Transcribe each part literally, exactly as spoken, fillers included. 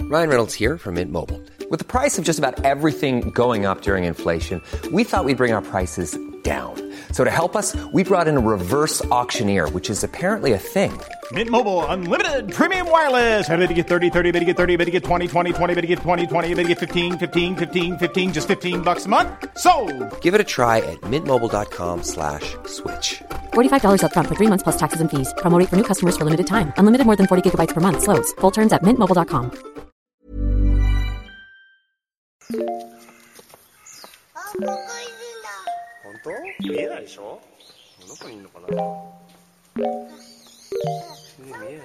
Ryan Reynolds here from Mint Mobile. With the price of just about everything going up during inflation, we thought we'd bring our prices down. So to help us, we brought in a reverse auctioneer, which is apparently a thing. Mint Mobile Unlimited Premium Wireless. How to get thirty, thirty, how to get thirty, how to get twenty, twenty, twenty, how to get twenty, twenty, how to get fifteen, fifteen, fifteen, fifteen, just fifteen bucks a month? Sold! Give it a try at mintmobile.com slash switch. forty-five dollars up front for three months plus taxes and fees. Promo rate for new customers for limited time. Unlimited more than forty gigabytes per month. Slows full terms at mint mobile dot com. 本当？見えないでしょ？どこにいるのかな？見えないよ。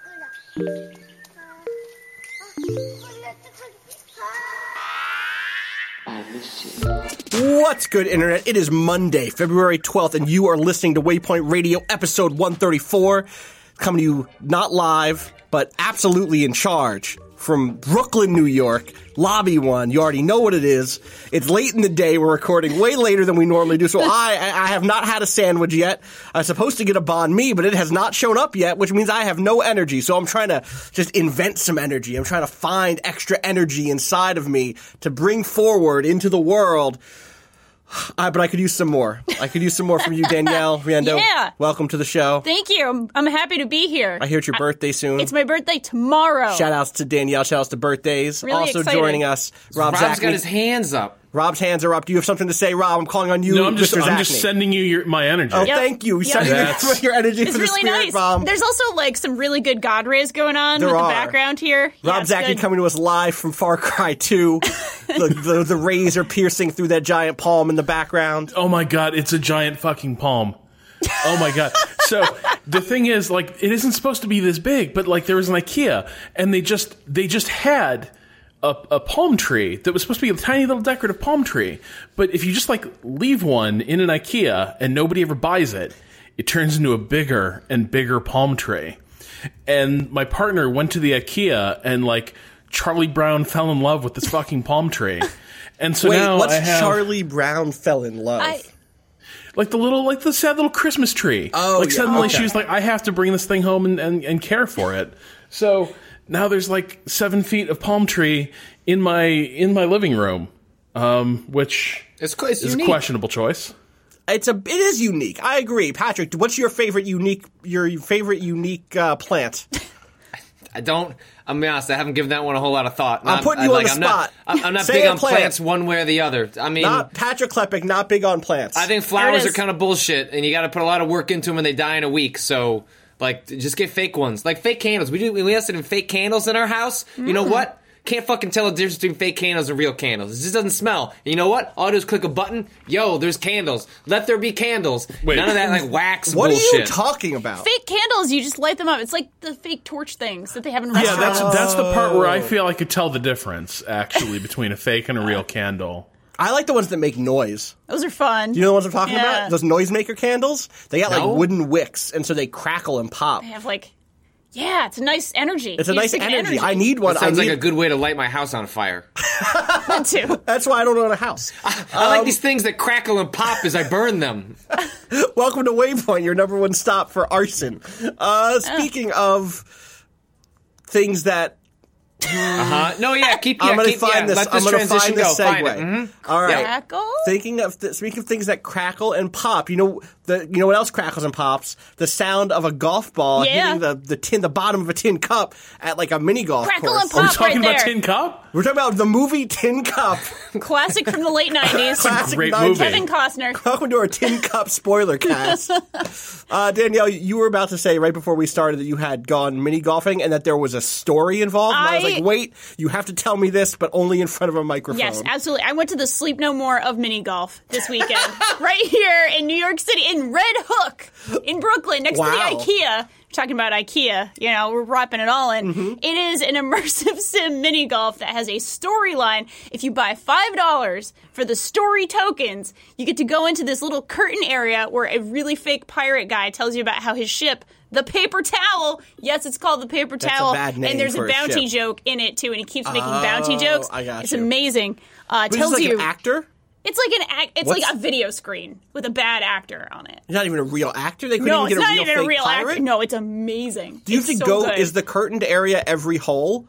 What's good, Internet? It is Monday, February twelfth, and you are listening to Waypoint Radio, episode one thirty-four, coming to you not live, but absolutely in charge from Brooklyn, New York, Lobby One. You already know what it is. It's late in the day. We're recording way later than we normally do, so I, I have not had a sandwich yet. I was supposed to get a banh mi, but it has not shown up yet, which means I have no energy, so I'm trying to just invent some energy. I'm trying to find extra energy inside of me to bring forward into the world. Uh, but I could use some more. I could use some more from you, Danielle Riendeau. Yeah. Welcome to the show. Thank you. I'm, I'm happy to be here. I hear it's your birthday soon. It's my birthday tomorrow. Shout outs to Danielle. Shout outs to birthdays. Really also exciting. joining us, Rob Rob's Zachney. got his hands up. Rob's hands are up. Do you have something to say, Rob? I'm calling on you, No, I'm just, Mister I'm Zachney. just sending you your, my energy. Oh, Yep. thank you. Yep. Sending That's- your energy It's for the really spirit, nice. Rob. There's also like some really good God rays going on There with are. the background here. Yeah, Rob it's Zachney good. coming to us live from Far Cry two. the, the, the rays are piercing through that giant palm in the background. Oh my god, it's a giant fucking palm. Oh my god. So the thing is, like, it isn't supposed to be this big, but like there was an IKEA, and they just they just had a, a palm tree that was supposed to be a tiny little decorative palm tree. But if you just like leave one in an IKEA and nobody ever buys it, it turns into a bigger and bigger palm tree. And my partner went to the IKEA and like Charlie Brown fell in love with this fucking palm tree. And so Wait, now what's I have Charlie Brown fell in love? I, like the little, like the sad little Christmas tree. Oh, like yeah, suddenly okay. she was like, I have to bring this thing home and, and, and care for it. So now there's like seven feet of palm tree in my in my living room, um, which It's, it's is unique. a questionable choice. It's a. It is unique. I agree, Patrick. What's your favorite unique? Your favorite unique uh, plant? I don't. I'm gonna be honest. I haven't given that one a whole lot of thought. I'm Not- putting I- you on like, the I'm not- spot. I'm, I'm not Say big a on plant. plants one way or the other. I mean, Not Patrick Klepek. Not big on plants. I think There flowers it are is. kind of bullshit, and you got to put a lot of work into them, and they die in a week. So, like, just get fake ones, like fake candles. We do. We invested in fake candles in our house. You know what? Can't fucking tell the difference between fake candles and real candles. It just doesn't smell. And you know what? All I do is click a button. Yo, there's candles. Let there be candles. Wait. None of that like wax What bullshit. are you talking about? fake candles, you just light them up. It's like the fake torch things that they have in Yeah, restaurants. that's that's the part where I feel I could tell the difference actually between a fake and a real candle. I like the ones that make noise. Those are fun. Do you know the ones I'm talking Yeah. about? Those noisemaker candles. They got No. like wooden wicks, and so they crackle and pop. They have like, yeah, it's a nice energy. It's a You nice just think energy. I need one. That sounds I need, like a good way to light my house on fire. that too. That's why I don't own a house. I like these things that crackle and pop as I burn them. Welcome to Waypoint, your number one stop for arson. Uh, speaking of things that Uh-huh. No, yeah, keep. Yeah, I'm going to keep, find yeah, this. Let I'm this going to transition find this go. Find segue. it. Mhm. All right. Crackle? Thinking of th- speaking of things that crackle and pop, you know the you know what else crackles and pops? The sound of a golf ball Yeah. hitting the, the tin the bottom of a tin cup at like a mini golf Crackle course. and Are we pop talking right about there. Tin Cup? We're talking about the movie Tin Cup. Classic from the late nineties. Classic great nineties. movie. Kevin Costner. Welcome to our Tin Cup spoiler cast. Uh, Danielle, you were about to say right before we started that you had gone mini golfing and that there was a story involved. And I, was I- like, wait, you have to tell me this, but only in front of a microphone. Yes, absolutely. I went to the Sleep No More of mini golf this weekend, right here in New York City, in Red Hook, in Brooklyn, next Wow. to the IKEA. We're talking about IKEA, you know, we're wrapping it all in. Mm-hmm. It is an immersive sim mini golf that has a storyline. If you buy five dollars for the story tokens, you get to go into this little curtain area where a really fake pirate guy tells you about how his ship, the Paper Towel, yes, it's called the Paper That's a Towel, bad name and there's for a a bounty ship. joke in it too, and he keeps making Oh, bounty jokes. I got it's you. amazing. Uh, But tells he's like you an actor? it's like an act. It's What's- like a video screen with a bad actor on it. He's not even a real actor? They couldn't No, even it's get a not real even a fake real pirate? actor. No, it's amazing. Do you it's have to so go, good. is the curtained area every hole?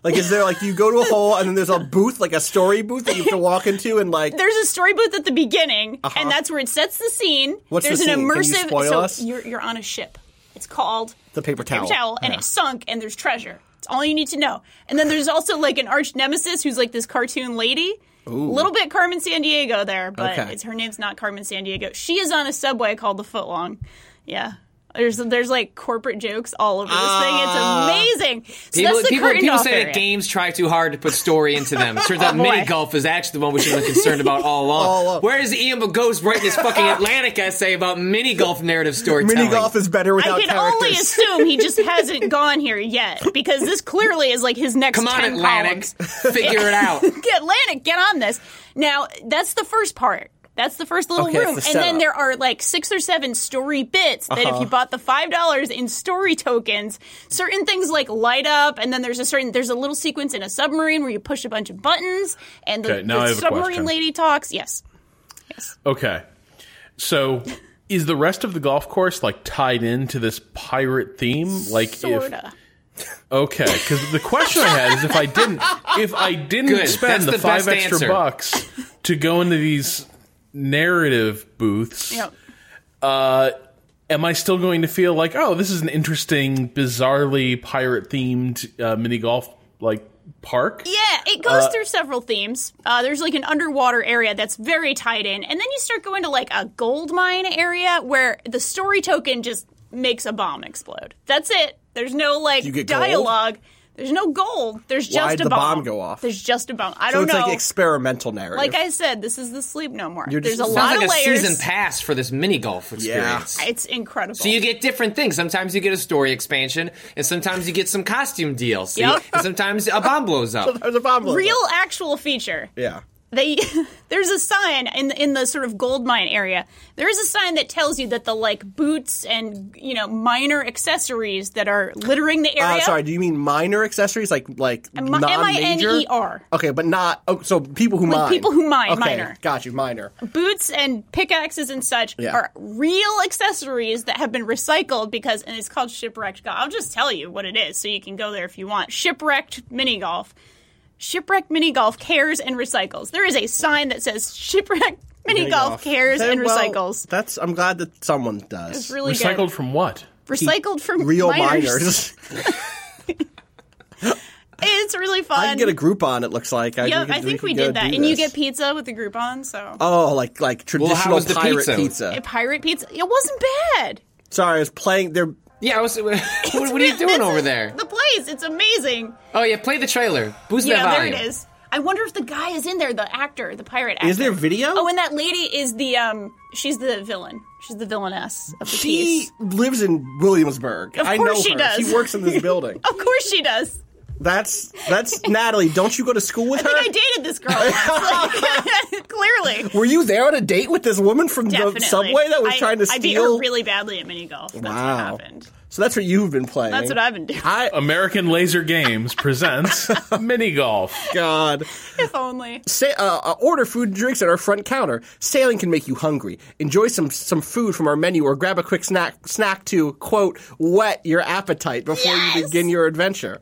Like, is there, like, you go to a hole and then there's a booth, like a story booth that you have to walk into and, like... There's a story booth at the beginning, Uh-huh. and that's where it sets the scene. What's there's the an scene? Can you immersive... spoil so us? You're, you're on a ship. It's called... The Paper Towel. Paper Towel, and Yeah. it's sunk, and there's treasure. It's all you need to know. And then there's also, like, an arch nemesis who's, like, this cartoon lady. A little bit Carmen Sandiego there, but Okay. it's her name's not Carmen Sandiego. She is on a subway called the Footlong. Yeah. There's there's like corporate jokes all over this Uh, thing. It's amazing. So People, that's the people, curtain people off say area. that games try too hard to put story into them. Turns out Oh, boy. mini golf is actually the one we should have been concerned about all along. All along. Where is Ian Bogost writing this fucking Atlantic essay about mini golf narrative storytelling? Mini golf is better without I can characters. only assume he just hasn't gone here yet because this clearly is like his next Come on, ten Atlantic. columns. Figure it out. Get Atlantic, get on this. Now, that's the first part. That's the first little Okay, it's room. the And then setup. there are like six or seven story bits that Uh-huh. if you bought the five dollars in story tokens, certain things like light up, and then there's a certain there's a little sequence in a submarine where you push a bunch of buttons and the, Okay, now I the have a submarine question. lady talks. Yes. Yes. Okay. So is the rest of the golf course like tied into this pirate theme? Like Sorta. if Okay, because the question I had is if I didn't if I didn't Good. spend That's the, the five best extra answer. bucks to go into these narrative booths, Yep. uh, am I still going to feel like, oh, this is an interesting, bizarrely pirate themed uh, mini golf like park? Yeah, it goes through several themes. Uh, there's like an underwater area that's very tied in, and then you start going to like a gold mine area where the story token just makes a bomb explode. That's it. There's no like You get gold? dialogue. There's no gold. There's just Why'd a the bomb. bomb go off? There's just a bomb. I So don't it's know. like experimental narrative. Like I said, this is the Sleep No More. You're There's just- a Sounds lot Sounds like of a layers. season pass for this mini golf experience. It's incredible. So you get different things. Sometimes you get a story expansion, and sometimes you get some costume D L C, Yep. and sometimes a bomb blows up. There's a bomb blows real up. actual feature. Yeah. They there's a sign in the, in the sort of gold mine area. There is a sign that tells you that the like boots and you know minor accessories that are littering the area. Uh, sorry, do you mean minor accessories like like M- non-major? M I N E R. Okay, but not oh, so people who Like mine. people who mine, okay, minor. Got you, minor. Boots and pickaxes and such Yeah. are real accessories that have been recycled because, and it's called Shipwrecked Golf. I'll just tell you what it is so you can go there if you want. Shipwrecked Mini Golf. Shipwrecked Mini Golf cares and recycles. There is a sign that says Shipwrecked Mini, Mini Golf golf. cares Okay, and well, recycles. That's. I'm glad that someone does. It's really Recycled good. from what? Recycled from Real miners. miners. It's really fun. I can get a Groupon. It looks like. I, Yep, we could- I think we, could go did that. do And you this. get pizza with the Groupon, so. Oh, like like traditional was the pirate pizza? pizza. A pirate pizza. It wasn't bad. Sorry, I was playing. They're Yeah, I was, what, It's what are you real- doing this over is there? The place. It's amazing. Oh yeah, play the trailer. Boost Yeah, that there volume. it is. I wonder if the guy is in there, the actor, the pirate actor. Is there video? Oh, and that lady is the, um, she's the villain. She's the villainess of the she piece. lives in Williamsburg. Of I course know she her. does. She works in this building. Of course she does. That's that's Natalie. Don't you go to school with I her? think I dated this girl once. Like, clearly. Were you there on a date with this woman from Definitely. the subway that was I, trying to I beat steal? her really badly at mini golf. That's Wow. what happened. So that's what you've been playing. That's what I've been doing. I American Laser Games presents mini golf. God. If only. Say, uh, uh, order food and drinks at our front counter. Sailing can make you hungry. Enjoy some some food from our menu, or grab a quick snack snack to quote whet your appetite before Yes! you begin your adventure.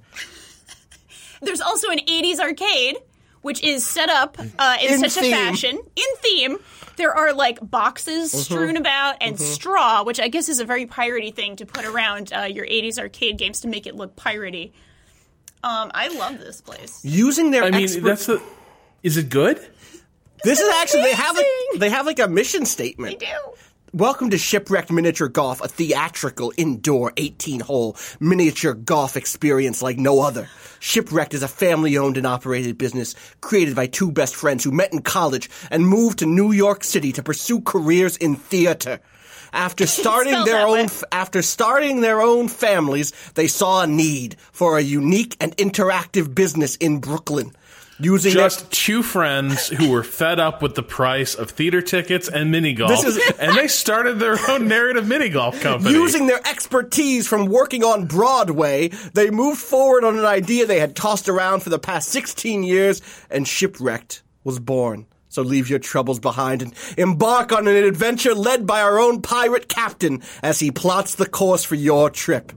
There's also an eighties arcade, which is set up uh, in, In such theme. a fashion. In theme. There are, like, boxes Mm-hmm. strewn about and straw, which I guess is a very piratey thing to put around uh, your eighties arcade games to make it look piratey. Um, I love this place. Using their I mean, expert- that's the. Is it good? this is actually they have like, amazing. they have like a mission statement. They do. Welcome to Shipwrecked Miniature Golf, a theatrical, indoor, eighteen-hole miniature golf experience like no other. Shipwrecked is a family-owned and operated business created by two best friends who met in college and moved to New York City to pursue careers in theater. After starting spelled their that own, way. f- after starting their own families, they saw a need for a unique and interactive business in Brooklyn. Using their- Just two friends who were fed up with the price of theater tickets and mini golf, This is- and they started their own narrative mini golf company. Using their expertise from working on Broadway, they moved forward on an idea they had tossed around for the past sixteen years, and Shipwrecked was born. So leave your troubles behind and embark on an adventure led by our own pirate captain as he plots the course for your trip.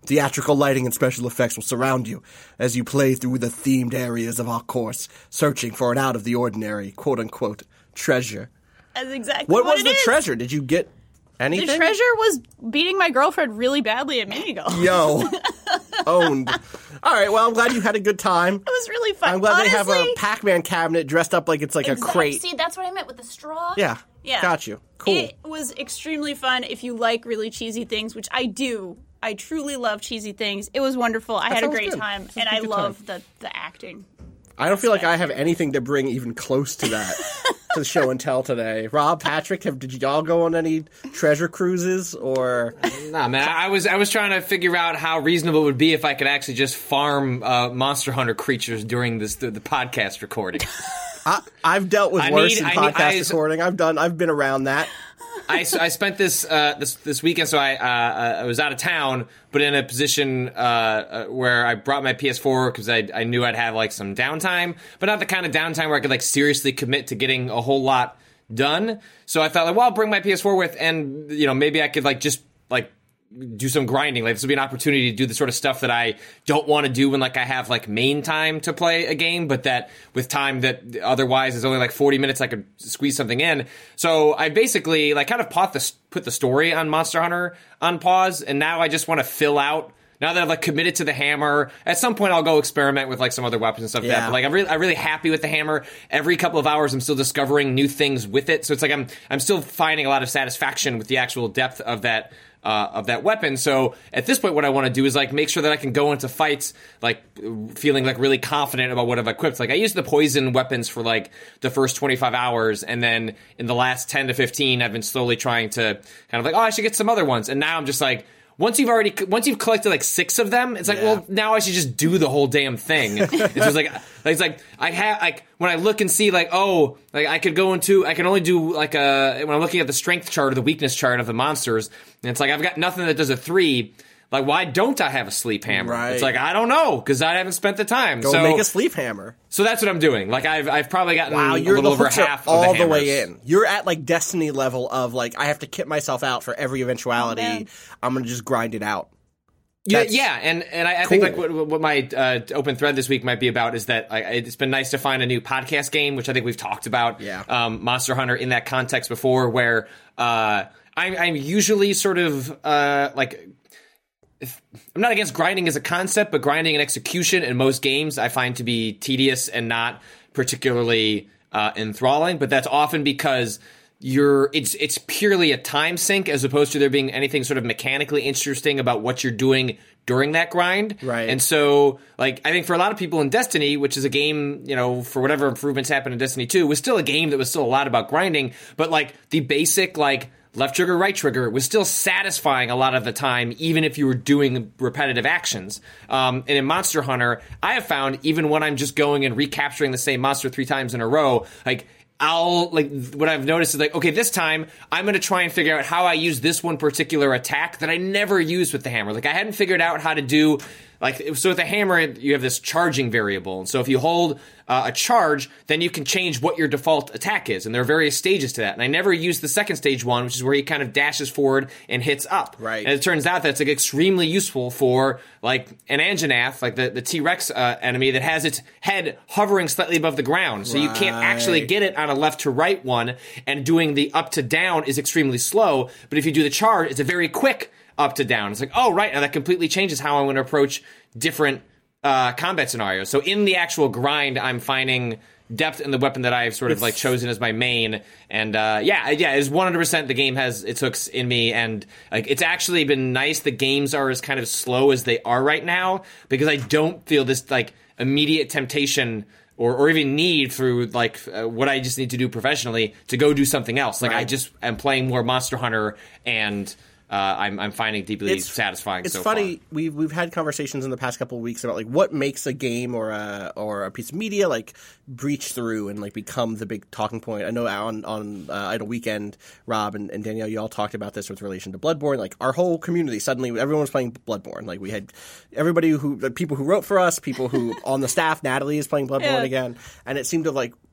Theatrical lighting and special effects will surround you as you play through the themed areas of our course, searching for an out-of-the-ordinary, quote-unquote, treasure. That's exactly What what was it the is. treasure? Did you get anything? The treasure was beating my girlfriend really badly at minigolf. Yo. Owned. All right, well, I'm glad you had a good time. It was really fun. I'm glad Honestly, they have a Pac-Man cabinet dressed up like it's like exact- a crate. See, that's what I meant with the straw. Yeah. Yeah. Got you. Cool. It was extremely fun if you like really cheesy things, which I do. I truly love cheesy things. It was wonderful. I That had a sounds great good. time, Sounds and like a I good love the, the acting. I don't feel like I have anything to bring even close to that to the show and tell today. Rob, Patrick, have, did y'all go on any treasure cruises or? Nah, man. I was I was trying to figure out how reasonable it would be if I could actually just farm uh, Monster Hunter creatures during this the, the podcast recording. I, I've dealt with I worse need- in I need- podcast I- recording. I've done. I've been around that. I, I spent this uh, this this weekend, so I uh, I was out of town, but in a position uh, uh, where I brought my P S four because I I knew I'd have like some downtime, but not the kind of downtime where I could like seriously commit to getting a whole lot done. So I thought, like, well, I'll bring my P S four with, and you know, maybe I could like just like do some grinding. Like this would be an opportunity to do the sort of stuff that I don't want to do when like I have like main time to play a game, but that with time that otherwise is only like forty minutes, I could squeeze something in. So I basically like kind of put the, put the story on Monster Hunter on pause, and now I just want to fill out. Now that I've like committed to the hammer, at some point I'll go experiment with like some other weapons and stuff like Yeah. that. But like I'm really, I'm really happy with the hammer. Every couple of hours, I'm still discovering new things with it. So it's like I'm, I'm still finding a lot of satisfaction with the actual depth of that. Uh, of that weapon. So at this point, what I want to do is like make sure that I can go into fights like feeling like really confident about what I've equipped. Like I used the poison weapons for like the first twenty-five hours, and then in the last ten to fifteen, I've been slowly trying to kind of like, oh, I should get some other ones. And now I'm just like, once you've already once you've collected like six of them, it's like, Yeah. well, now I should just do the whole damn thing. It's just like it's like I have like when I look and see like, oh, like I could go into I can only do like a when I'm looking at the strength chart or the weakness chart of the monsters, and it's like I've got nothing that does a three. Like, why don't I have a sleep hammer? Right. It's like I don't know because I haven't spent the time. Go so make a sleep hammer. so that's what I'm doing. Like I've I've probably gotten Wow, a you're little the over hooks are half all of the, the way hammers. in. You're at like Destiny level of like I have to kit myself out for every eventuality. man. I'm gonna just grind it out. Yeah, That's yeah, and and I, I think like cool. what, what my uh, open thread this week might be about is that like, it's been nice to find a new podcast game, which I think we've talked about. Yeah. um, Monster Hunter in that context before, where uh, I'm, I'm usually sort of uh, like. If, I'm not against grinding as a concept, but grinding and execution in most games I find to be tedious and not particularly uh, enthralling. But that's often because you're it's it's purely a time sink as opposed to there being anything sort of mechanically interesting about what you're doing during that grind. Right. And so, like, I think for a lot of people in Destiny, which is a game, you know, for whatever improvements happened in Destiny two, was still a game that was still a lot about grinding. But like the basic like left trigger, right trigger was still satisfying a lot of the time, even if you were doing repetitive actions. Um, and in Monster Hunter, I have found even when I'm just going and recapturing the same monster three times in a row, like I'll like what I've noticed is like, okay, this time I'm going to try and figure out how I use this one particular attack that I never used with the hammer. Like I hadn't figured out how to do like, so with the hammer, you have this charging variable. And so if you hold uh, a charge, then you can change what your default attack is. And there are various stages to that. And I never used the second stage one, which is where he kind of dashes forward and hits up. Right. And it turns out that's like extremely useful for like an Anjanath, like the, the T-Rex uh, enemy that has its head hovering slightly above the ground. So you can't actually Right. get it on a left to right one. And doing the up to down is extremely slow. But if you do the charge, it's a very quick up to down. It's like, oh, right. And that completely changes how I'm going to approach different uh, combat scenarios. So in the actual grind, I'm finding depth in the weapon that I've sort of like chosen as my main. And uh, yeah, yeah, it's one hundred percent the game has its hooks in me. And like it's actually been nice the games are as kind of slow as they are right now because I don't feel this like immediate temptation or, or even need through like uh, what I just need to do professionally to go do something else. Like I Right. just am playing more Monster Hunter and uh, I'm, I'm finding deeply satisfying It's so funny. far. We've we've had conversations in the past couple of weeks about like what makes a game or a or a piece of media like breach through and like become the big talking point. I know on on uh, Idle Weekend, Rob and, and Danielle, you all talked about this with relation to Bloodborne. Like our whole community suddenly, everyone was playing Bloodborne. Like we had everybody who the people who wrote for us, people who on the staff. Natalie is playing Bloodborne Yeah. again, and it seemed to like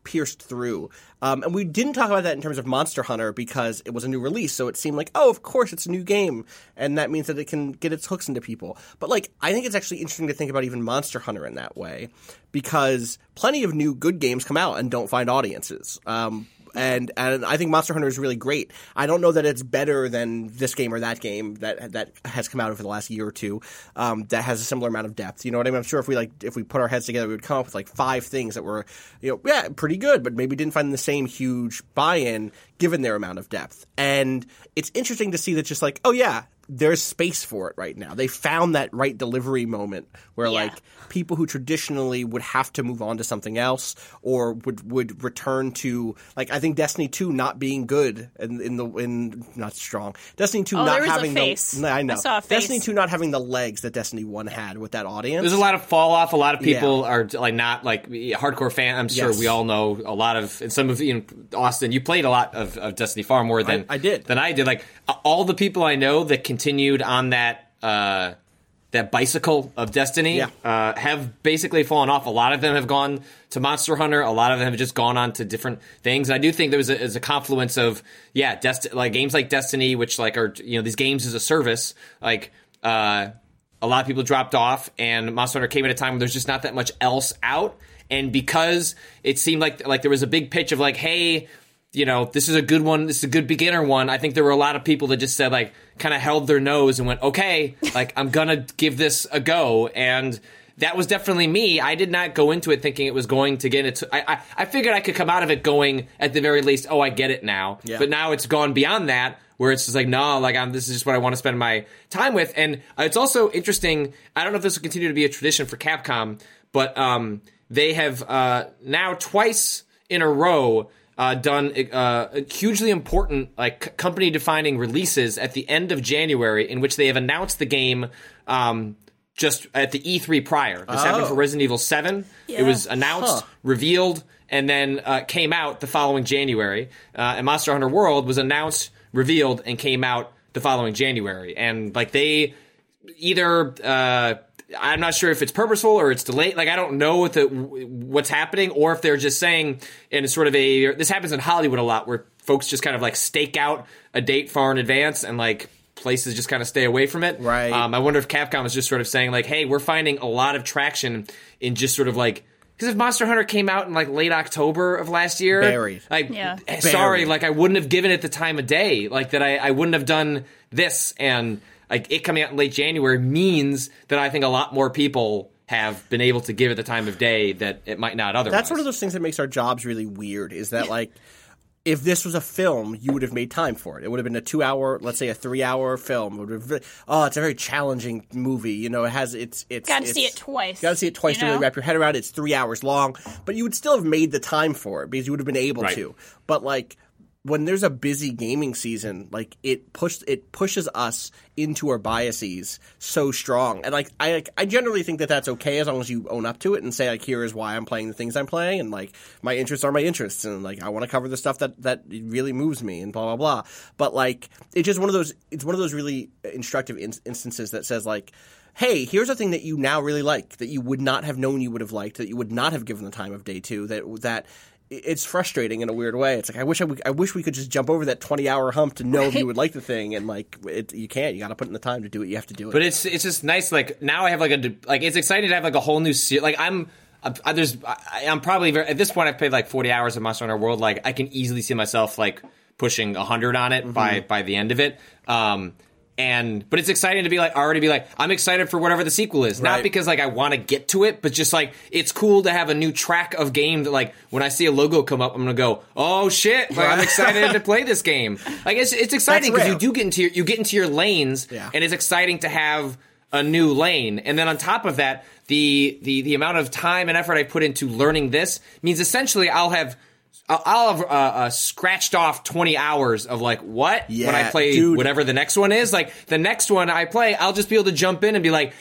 pierced through. Um, and we didn't talk about that in terms of Monster Hunter because it was a new release, so it seemed like, oh, of course it's a new game, and that means that it can get its hooks into people. But, like, I think it's actually interesting to think about even Monster Hunter in that way because plenty of new good games come out and don't find audiences. Um And and I think Monster Hunter is really great. I don't know that it's better than this game or that game that that has come out over the last year or two um, that has a similar amount of depth. You know what I mean? I'm sure if we like if we put our heads together, we would come up with like five things that were, you know, yeah, pretty good, but maybe didn't find the same huge buy-in given their amount of depth. And it's interesting to see that just like, oh yeah, there's space for it right now. They found that right delivery moment where Yeah. like people who traditionally would have to move on to something else or would would return to like I think Destiny two not being good in, in the in not strong. Destiny two Oh, not there was a having face. the I know. I saw a face. Destiny two not having the legs that Destiny one had with that audience. There's a lot of fall off. A lot of people Yeah. are like not like hardcore fan. I'm sure Yes. we all know a lot of. And some of you, know, Austin, you played a lot of, of Destiny far more than I did. than I did. Like all the people I know that continued on that uh, that bicycle of Destiny Yeah. uh, have basically fallen off. A lot of them have gone to Monster Hunter. A lot of them have just gone on to different things. And I do think there was a, is a confluence of yeah, Desti- like games like Destiny, which like are you know these games as a service, like. Uh, A lot of people dropped off, and Monster Hunter came at a time when there's just not that much else out. And because it seemed like like there was a big pitch of like, hey, you know, this is a good one, this is a good beginner one. I think there were a lot of people that just said like, kind of held their nose and went, okay, like I'm gonna give this a go. And that was definitely me. I did not go into it thinking it was going to get it. To, I, I I figured I could come out of it going at the very least, oh, I get it now. Yeah. But now it's gone beyond that. Where it's just like, no, like I'm, this is just what I want to spend my time with. And uh, it's also interesting. I don't know if this will continue to be a tradition for Capcom, but um, they have uh, now twice in a row uh, done uh, hugely important, like company defining releases at the end of January, in which they have announced the game um, just at the E three prior. This Oh. happened for Resident Evil seven. Yeah. It was announced, Huh. revealed, and then uh, came out the following January. Uh, and Monster Hunter World was announced, revealed, and came out the following January. And like they either uh I'm not sure if it's purposeful or it's delayed. Like I don't know what the what's happening, or if they're just saying in a sort of a this happens in Hollywood a lot where folks just kind of like stake out a date far in advance and like places just kind of stay away from it. Right. Um, I wonder if Capcom is just sort of saying like, hey, we're finding a lot of traction in just sort of like. Because if Monster Hunter came out in like late October of last year, Buried. like, Yeah. eh, sorry, Buried. like I wouldn't have given it the time of day, like that I, I wouldn't have done this, and like it coming out in late January means that I think a lot more people have been able to give it the time of day that it might not otherwise. That's one of those things that makes our jobs really weird. Is that like, if this was a film, you would have made time for it. It would have been a two-hour, let's say a three-hour film. It would have been, oh, it's a very challenging movie. You know, it has it's it's. Got to it's- see it twice. Got to see it twice you to really know? wrap your head around it. It's three hours long, but you would still have made the time for it because you would have been able Right. to. But like. When there's a busy gaming season, like it push it pushes us into our biases so strong, and like I I generally think that that's okay as long as you own up to it and say like here is why I'm playing the things I'm playing, and like my interests are my interests, and like I want to cover the stuff that that really moves me, and blah blah blah. But like it's just one of those it's one of those really instructive in- instances that says like, hey, here's a thing that you now really like that you would not have known you would have liked, that you would not have given the time of day to, that that. It's frustrating in a weird way. It's like I wish I, w- I wish we could just jump over that twenty hour hump to know if you would like the thing, and like it, you can't. You got to put in the time to do it. You have to do it. But it's it's just nice. Like now I have like a like it's exciting to have like a whole new series. Like I'm. I, there's, I, I'm probably very, at this point I've played like forty hours of Monster Hunter World. Like I can easily see myself like pushing one hundred on it mm-hmm. by by the end of it. Um, and but it's exciting to be like already be like I'm excited for whatever the sequel is. Right. Not because like I want to get to it, but just like it's cool to have a new track of game that like when I see a logo come up, I'm gonna go, oh shit! Like, I'm excited to play this game. Like it's it's exciting because you do get into your you get into your lanes, yeah. and it's exciting to have a new lane. And then on top of that, the the the amount of time and effort I put into learning this means essentially I'll have. I'll have uh, uh, scratched off twenty hours of like what yeah, when I play dude. whatever the next one is. Like the next one I play, I'll just be able to jump in and be like,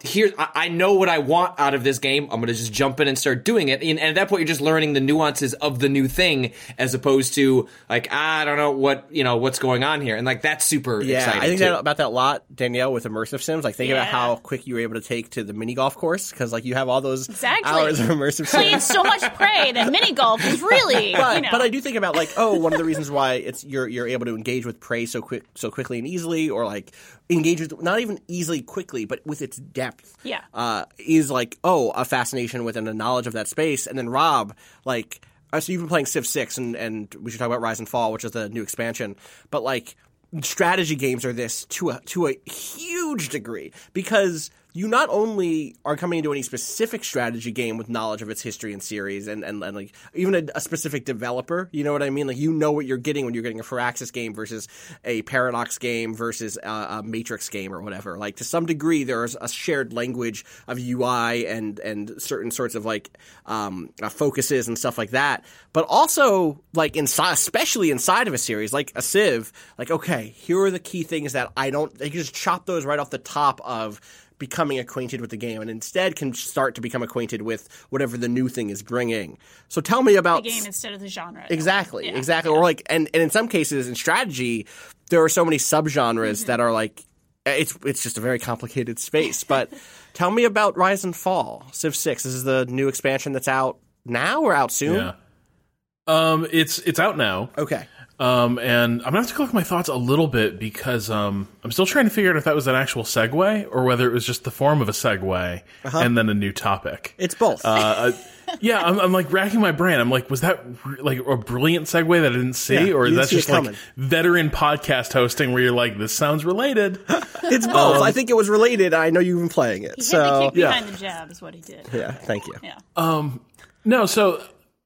here, I, I know what I want out of this game. I'm going to just jump in and start doing it. And, and at that point, you're just learning the nuances of the new thing as opposed to like, I don't know what, you know, what's going on here. And like, that's super yeah, exciting. I think too. that, about that a lot, Danielle, with immersive sims. Like, think Yeah. about how quick you were able to take to the mini golf course because like you have all those Exactly. hours of immersive Played sims. so much Prey that mini golf is really, But, you know. but I do think about like, oh, one of the reasons why it's you're you're able to engage with Prey so quick, so quickly and easily, or like engage with not even easily quickly, but with its depth. Yeah. uh, is like oh, a fascination with and a knowledge of that space. And then Rob, like, uh, so you've been playing Civ six, and and we should talk about Rise and Fall, which is the new expansion. But like, strategy games are this to a to a huge degree because you not only are coming into any specific strategy game with knowledge of its history and series and, and, and like even a, a specific developer, you know what I mean? Like you know what you're getting when you're getting a Firaxis game versus a Paradox game versus a, a Matrix game or whatever. Like to some degree there's a shared language of U I and, and certain sorts of like um, uh, focuses and stuff like that. But also like inside, especially inside of a series like a Civ, like okay, here are the key things that I don't – they can just chop those right off the top of – becoming acquainted with the game and instead can start to become acquainted with whatever the new thing is bringing. So tell me about the game instead of the genre. Exactly, Yeah. exactly. Or like, and, and in some cases in strategy, there are so many subgenres Mm-hmm. that are like, it's it's just a very complicated space. But tell me about Rise and Fall, Civ six. This is the new expansion that's out now or out soon? Yeah. Um, it's it's out now. Okay. Um, and I'm gonna have to collect my thoughts a little bit because um, I'm still trying to figure out if that was an actual segue or whether it was just the form of a segue Uh-huh. and then a new topic. It's both. Uh, uh, yeah, I'm, I'm like racking my brain. I'm like, was that r- like a brilliant segue that I didn't see, Yeah, or you is didn't that see it just like coming. veteran podcast hosting where you're like, this sounds related? It's both. I think it was related. I know you've been playing it. He hit so the kick yeah. behind the jab is what he did. Yeah, thank you. Yeah. Um, no, so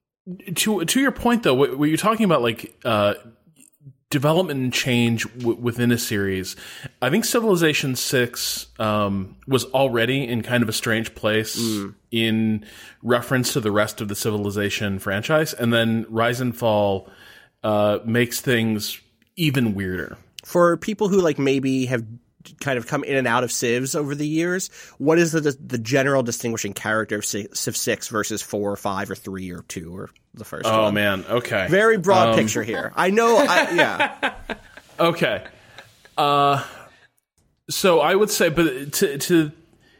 to to your point though, what, what you're talking about, like uh, development and change w- within a series, I think Civilization six um, was already in kind of a strange place Mm. in reference to the rest of the Civilization franchise, and then Rise and Fall uh, makes things even weirder. For people who like maybe have kind of come in and out of Civs over the years, what is the the general distinguishing character of Civ six versus four or five or three or two or the first one? Oh man, okay. Very broad Um, picture here. I know, I, yeah. Okay. Uh, so I would say, but to, to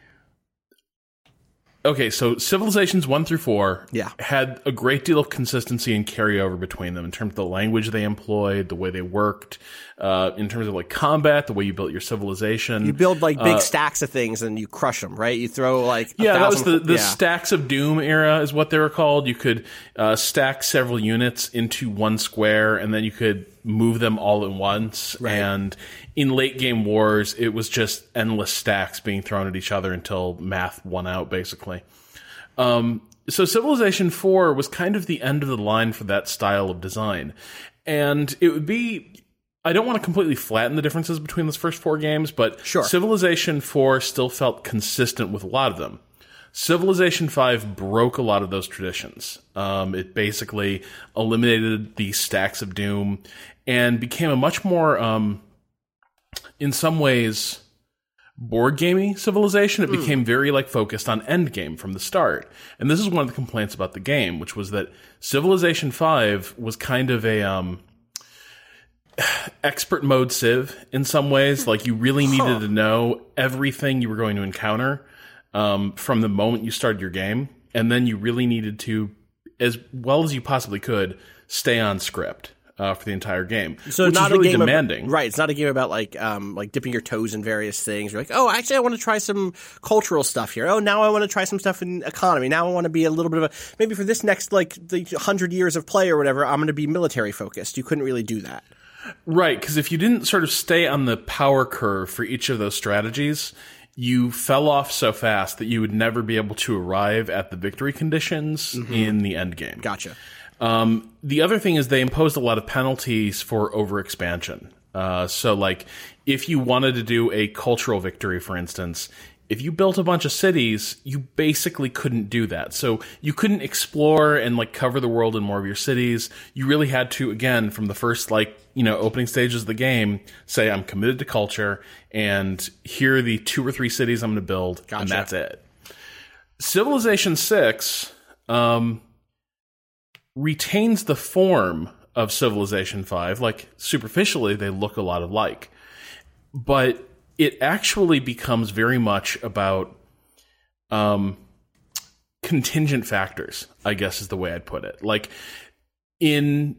okay, so Civilizations one through four Yeah. had a great deal of consistency and carryover between them in terms of the language they employed, the way they worked, uh, in terms of like combat, the way you built your civilization. You build like big Uh, stacks of things and you crush them, right? You throw like a Yeah, that was thousand, the, the yeah. Stacks of Doom era is what they were called. You could uh, stack several units into one square, and then you could move them all at once. Right. And in late game wars, it was just endless stacks being thrown at each other until math won out, basically. Um, so Civilization four was kind of the end of the line for that style of design. And it would be... I don't want to completely flatten the differences between those first four games, but Sure. Civilization four still felt consistent with a lot of them. Civilization five broke a lot of those traditions. Um, it basically eliminated the Stacks of Doom and became a much more, um, in some ways, board gamey Civilization. It became very like focused on endgame from the start. And this is one of the complaints about the game, which was that Civilization five was kind of a... Um, expert mode Civ in some ways. Like you really needed to know everything you were going to encounter um, from the moment you started your game, and then you really needed to, as well as you possibly could, stay on script uh, for the entire game. So which not is really a game demanding, about, right? It's not a game about like um like dipping your toes in various things. You're like, oh, actually, I want to try some cultural stuff here. Oh, now I want to try some stuff in economy. Now I want to be a little bit of a maybe for this next like the hundred years of play or whatever. I'm going to be military focused. You couldn't really do that. Right, because if you didn't sort of stay on the power curve for each of those strategies, you fell off so fast that you would never be able to arrive at the victory conditions in the end game. Gotcha. Um, the other thing is they imposed a lot of penalties for overexpansion. Uh, so, like, if you wanted to do a cultural victory, for instance, if you built a bunch of cities, you basically couldn't do that. So you couldn't explore and like cover the world in more of your cities. You really had to, again, from the first like, you know, opening stages of the game, say I'm committed to culture and here are the two or three cities I'm going to build, Gotcha. and that's it. Civilization six um, retains the form of Civilization five. Like, superficially, they look a lot alike. But it actually becomes very much about um, contingent factors, I guess is the way I'd put it. Like, in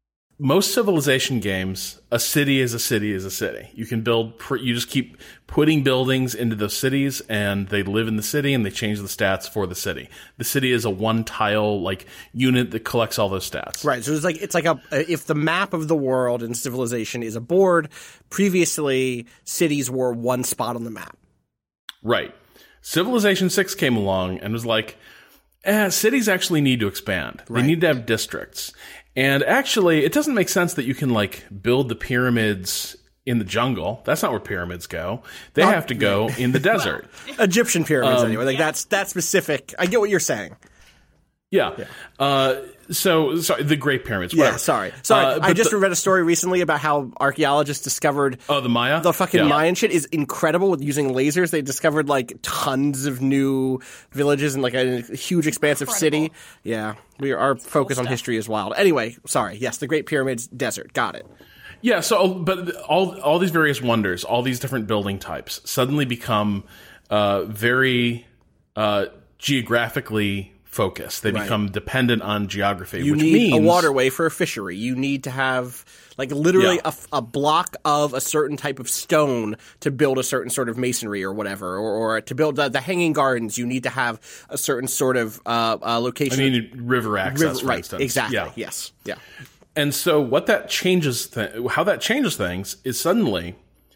most Civilization games, a city is a city is a city. You can build, pr- you just keep putting buildings into those cities, and they live in the city, and they change the stats for the city. The city is a one-tile, like, unit that collects all those stats. Right, so it's like it's like a if the map of the world in Civilization is a board, previously cities were one spot on the map. Right. Civilization six came along and was like, eh, cities actually need to expand. Right. They need to have districts. And actually, it doesn't make sense that you can, like, build the pyramids in the jungle. That's not where pyramids go. They Not, have to go in the desert. Egyptian pyramids, Um, anyway. Like, yeah. that's that specific. I get what you're saying. Yeah. yeah. Uh, so, sorry, the Great Pyramids. Yeah, whatever. sorry. Sorry, Uh, I but just the- read a story recently about how archaeologists discovered Oh, the Maya? the fucking Yeah. Mayan shit is incredible with using lasers. They discovered, like, tons of new villages and, like, a huge expansive Incredible. city. Yeah. We Our focus on history is wild. Anyway, sorry. Yes, the Great Pyramids, desert. Got it. Yeah, so, but all all these various wonders, all these different building types suddenly become uh, very uh, geographically focused. They Right. become dependent on geography, You which need means a waterway for a fishery. You need to have, like, literally Yeah. a, a block of a certain type of stone to build a certain sort of masonry or whatever. Or, or to build the, the Hanging Gardens, you need to have a certain sort of uh, uh, I location. mean, river access, River- for right, instance. exactly. Yeah. Yes. Yeah. And so what that changes, th- how that changes things is suddenly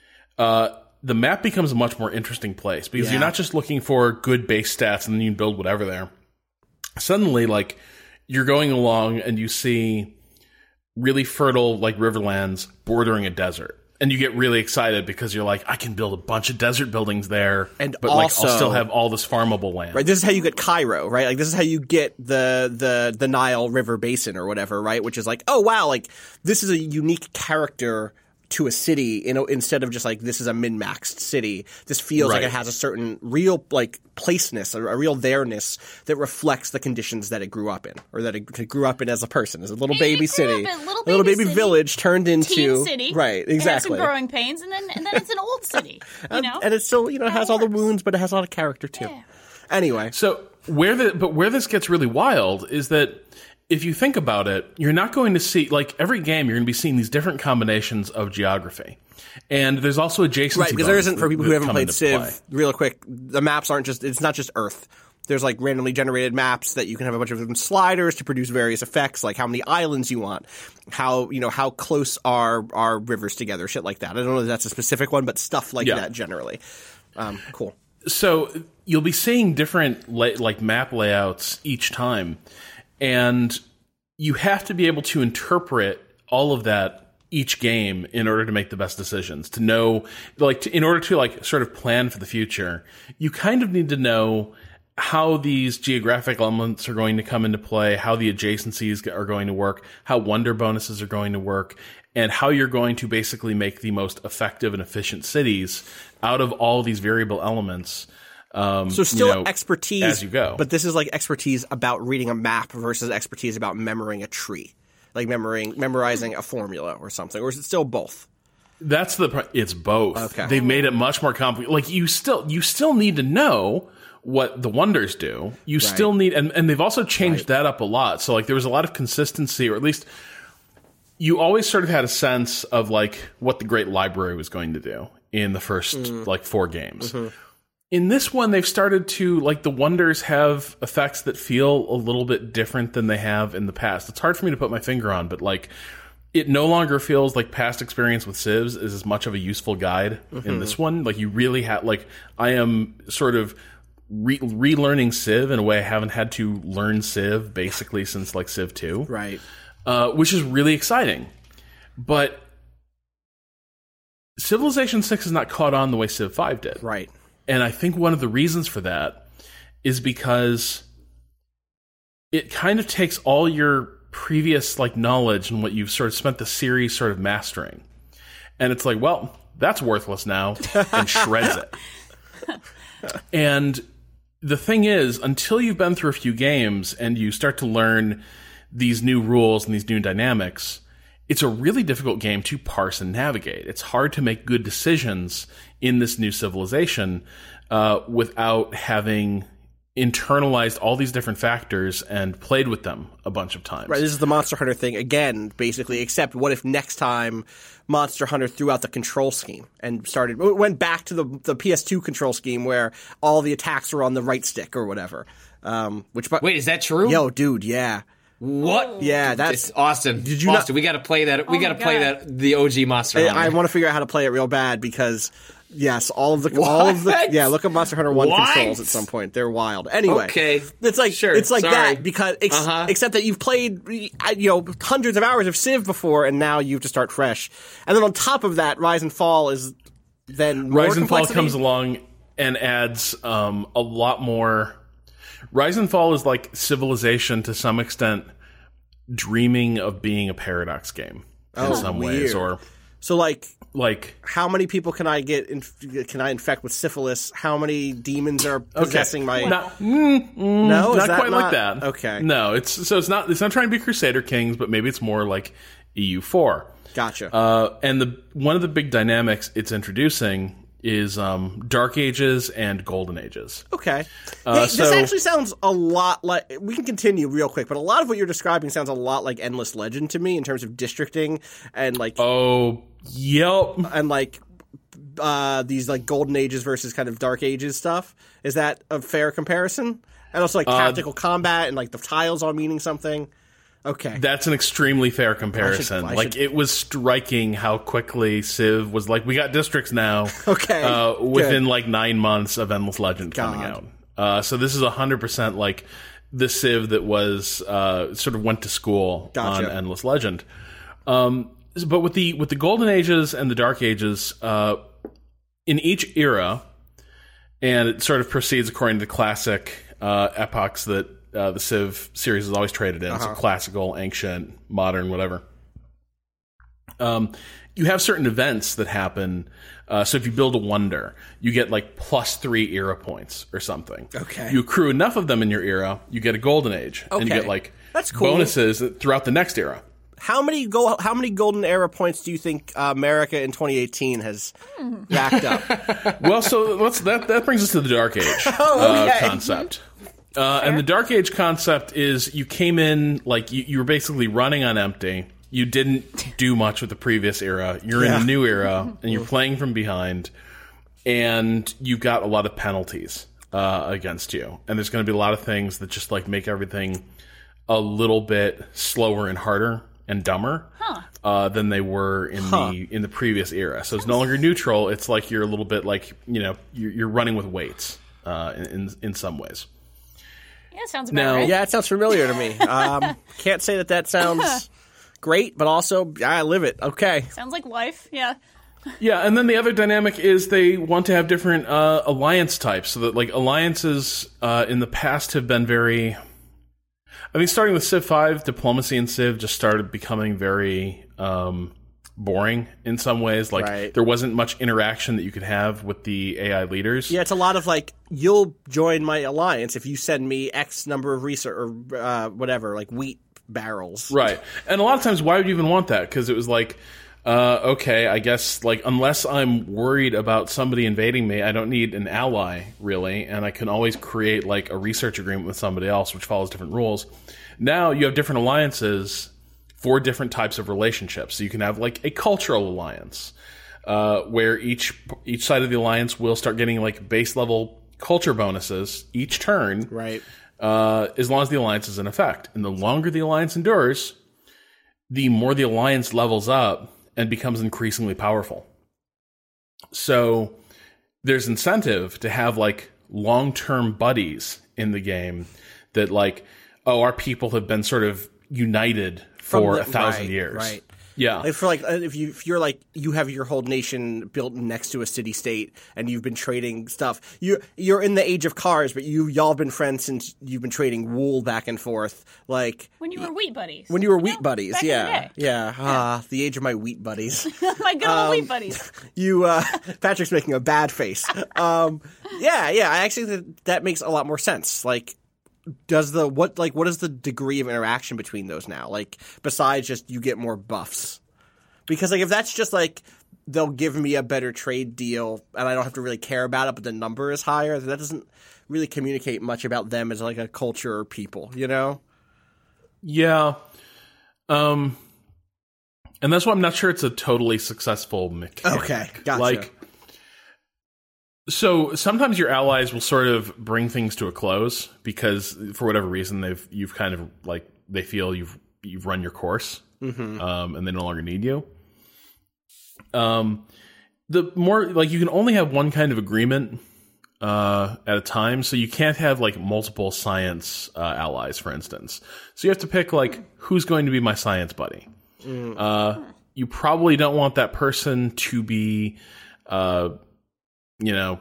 uh, the map becomes a much more interesting place because Yeah. you're not just looking for good base stats and then you can build whatever there. Suddenly, like, you're going along and you see really fertile, like, riverlands bordering a desert. And you get really excited because you're like, I can build a bunch of desert buildings there, And but, like, also- I'll still have all this farmable land. Right. This is how you get Cairo, right? Like, this is how you get the, the, the Nile River Basin or whatever, right? Which is like, oh, wow, like, this is a unique character to a city, you know, instead of just like, this is a min-maxed city. This feels like Right. it has a certain real, like, placeness, a, a real there-ness that reflects the conditions that it grew up in, or that it, it grew up in as a person, as a little It baby grew city. up in little a little baby baby city, village turned into Teen city. Right, It has exactly. some growing pains, and then and then it's an old city. You know, And it still, you know, How has it all the works. wounds, but it has a lot of character too. Yeah. Anyway. So where the but where this gets really wild is that if you think about it, you're not going to see, like, every game you're going to be seeing these different combinations of geography. And there's also adjacency. Right, because there bonuses isn't, for people that who haven't come played into Civ, play. real quick, the maps aren't just, it's not just Earth. There's, like, randomly generated maps that you can have a bunch of different sliders to produce various effects, like how many islands you want, how, you know, how close are, are rivers together, shit like that. I don't know if that's a specific one, but stuff like Yeah. that generally. Um, cool. So you'll be seeing different la- like map layouts each time, and you have to be able to interpret all of that each game in order to make the best decisions. To know, like, to, in order to like sort of plan for the future, you kind of need to know how these geographic elements are going to come into play, how the adjacencies are going to work, how wonder bonuses are going to work, and how you're going to basically make the most effective and efficient cities out of all these variable elements. Um, So still you know, expertise as you go. but this is like expertise about reading a map versus expertise about memorizing a tree, like memorizing memorizing a formula or something, or is it still both? That's the. pro- It's both. Okay. They've made it much more complicated. Like you still, you still need to know what the wonders do. You still need, and, and they've also changed that up a lot. So like there was a lot of consistency, or at least you always sort of had a sense of like what the Great Library was going to do in the first Mm. like four games. Mm-hmm. In this one, they've started to, like, the wonders have effects that feel a little bit different than they have in the past. It's hard for me to put my finger on, but, like, it no longer feels like past experience with Civs is as much of a useful guide Mm-hmm. in this one. Like, you really have, like, I am sort of re- relearning Civ in a way I haven't had to learn Civ basically since, like, Civ two. Right. Uh, which is really exciting. But Civilization six has not caught on the way Civ five did. Right. And I think one of the reasons for that is because it kind of takes all your previous like knowledge and what you've sort of spent the series sort of mastering. And it's like, well, that's worthless now, and shreds it. And the thing is, until you've been through a few games and you start to learn these new rules and these new dynamics, it's a really difficult game to parse and navigate. It's hard to make good decisions in this new civilization uh, without having internalized all these different factors and played with them a bunch of times. Right, this is the Monster Hunter thing again, basically, except what if next time Monster Hunter threw out the control scheme and started went back to the the P S two control scheme where all the attacks were on the right stick or whatever. Um, which Wait, is that true? Yo, dude, yeah. What? Yeah, that's it's Austin. Did you Austin, not, we got to play that. We Oh got to my play God. that the O G Monster Hunter. I, I want to figure out how to play it real bad because yes, all of the all of the yeah, look at Monster Hunter one What? controls at some point. They're wild. Anyway, Okay. it's like Sure, it's like sorry. that because ex- Uh-huh. except that you've played you know hundreds of hours of Civ before, and now you have to start fresh. And then on top of that, Rise and Fall is then more Rise and Fall complexity? comes along and adds um, a lot more. Rise and Fall is like Civilization to some extent, dreaming of being a Paradox game in Oh, some weird. ways, or So like. like How many people can I get? Inf- can I infect with syphilis? How many demons are possessing my? not mm, mm, No, is not that quite not- like that. Okay. no, it's so it's not it's not trying to be Crusader Kings, but maybe it's more like E U four. Gotcha. Uh, and the one of the big dynamics it's introducing is um, Dark Ages and Golden Ages. Okay. Uh, hey, this so- actually sounds a lot like. We can continue real quick, but a lot of what you're describing sounds a lot like Endless Legend to me in terms of districting and like Oh, yep. and like uh, these like Golden Ages versus kind of Dark Ages stuff. Is that a fair comparison? And also like tactical combat and like the tiles all meaning something. Okay. That's an extremely fair comparison. I like should- it was striking how quickly Civ was like, we got districts now. Okay, uh, within good. like nine months of Endless Legend coming God. out. Uh, so this is a hundred percent like the Civ that was uh, sort of went to school Gotcha. on Endless Legend. Um, but with the with the Golden Ages and the Dark Ages, uh, in each era, and it sort of proceeds according to classic uh, epochs that. Uh, the Civ series is always traded in, Uh-huh. so classical, ancient, modern, whatever. Um, you have certain events that happen. Uh, so if you build a wonder, you get like plus three era points or something. Okay. You accrue enough of them in your era, you get a golden age, and you Okay. get like That's cool. bonuses throughout the next era. How many go? How many golden era points do you think uh, America in twenty eighteen has racked up? Well, so let's that that brings us to the Dark Age Oh, okay. uh, concept. Uh, and the Dark Age concept is you came in, like, you, you were basically running on empty. You didn't do much with the previous era. You're in Yeah. the new era, and you're playing from behind, and you've got a lot of penalties uh, against you. And there's going to be a lot of things that just, like, make everything a little bit slower and harder and dumber uh, than they were in the in the previous era. So it's no longer neutral. It's like you're a little bit like, you know, you're, you're running with weights uh, in, in some ways. Yeah, sounds about Now- right. Yeah, it sounds familiar to me. Um, can't say that that sounds great, but also I live it. Okay. Sounds like life. Yeah. Yeah, and then the other dynamic is they want to have different uh, alliance types, so that like alliances uh, in the past have been very. I mean, starting with Civ five, diplomacy in Civ just started becoming very um, boring in some ways. Like Right. there wasn't much interaction that you could have with the A I leaders. Yeah, it's a lot of like you'll join my alliance if you send me X number of research or uh, whatever, like wheat barrels. Right. And a lot of times, why would you even want that? Because it was like, uh, okay, I guess, like, unless I'm worried about somebody invading me, I don't need an ally, really, and I can always create, like, a research agreement with somebody else, which follows different rules. Now, you have different alliances for different types of relationships. So you can have, like, a cultural alliance, uh, where each each side of the alliance will start getting, like, base-level culture bonuses each turn. Right. Uh, as long as the alliance is in effect. And the longer the alliance endures, the more the alliance levels up and becomes increasingly powerful. So there's incentive to have like long-term buddies in the game that like, oh, our people have been sort of united for the- a thousand right, years. right. Yeah. Like for like if you if you're like you have your whole nation built next to a city state and you've been trading stuff. You you're in the age of cars, but you y'all have been friends since you've been trading wool back and forth. Like When you were wheat buddies. when you were You wheat know, buddies, back in yeah, the day. yeah. Ah, the age of my wheat buddies. My good old wheat buddies. You, uh, Patrick's making a bad face. Um, yeah, yeah. I actually think that makes a lot more sense. Like, does the what like what is the degree of interaction between those now? Like, besides just you get more buffs, because like if that's just like they'll give me a better trade deal and I don't have to really care about it, but the number is higher, that doesn't really communicate much about them as like a culture or people, you know? Yeah. Um, and that's why I'm not sure it's a totally successful mechanic. Okay, gotcha. Like, so sometimes your allies will sort of bring things to a close because for whatever reason they've you've kind of like they feel you've you've run your course, Mm-hmm. um, and they no longer need you. Um, the more like you can only have one kind of agreement uh, at a time, so you can't have like multiple science uh, allies, for instance. So you have to pick like who's going to be my science buddy. Mm. Uh, you probably don't want that person to be, uh, you know,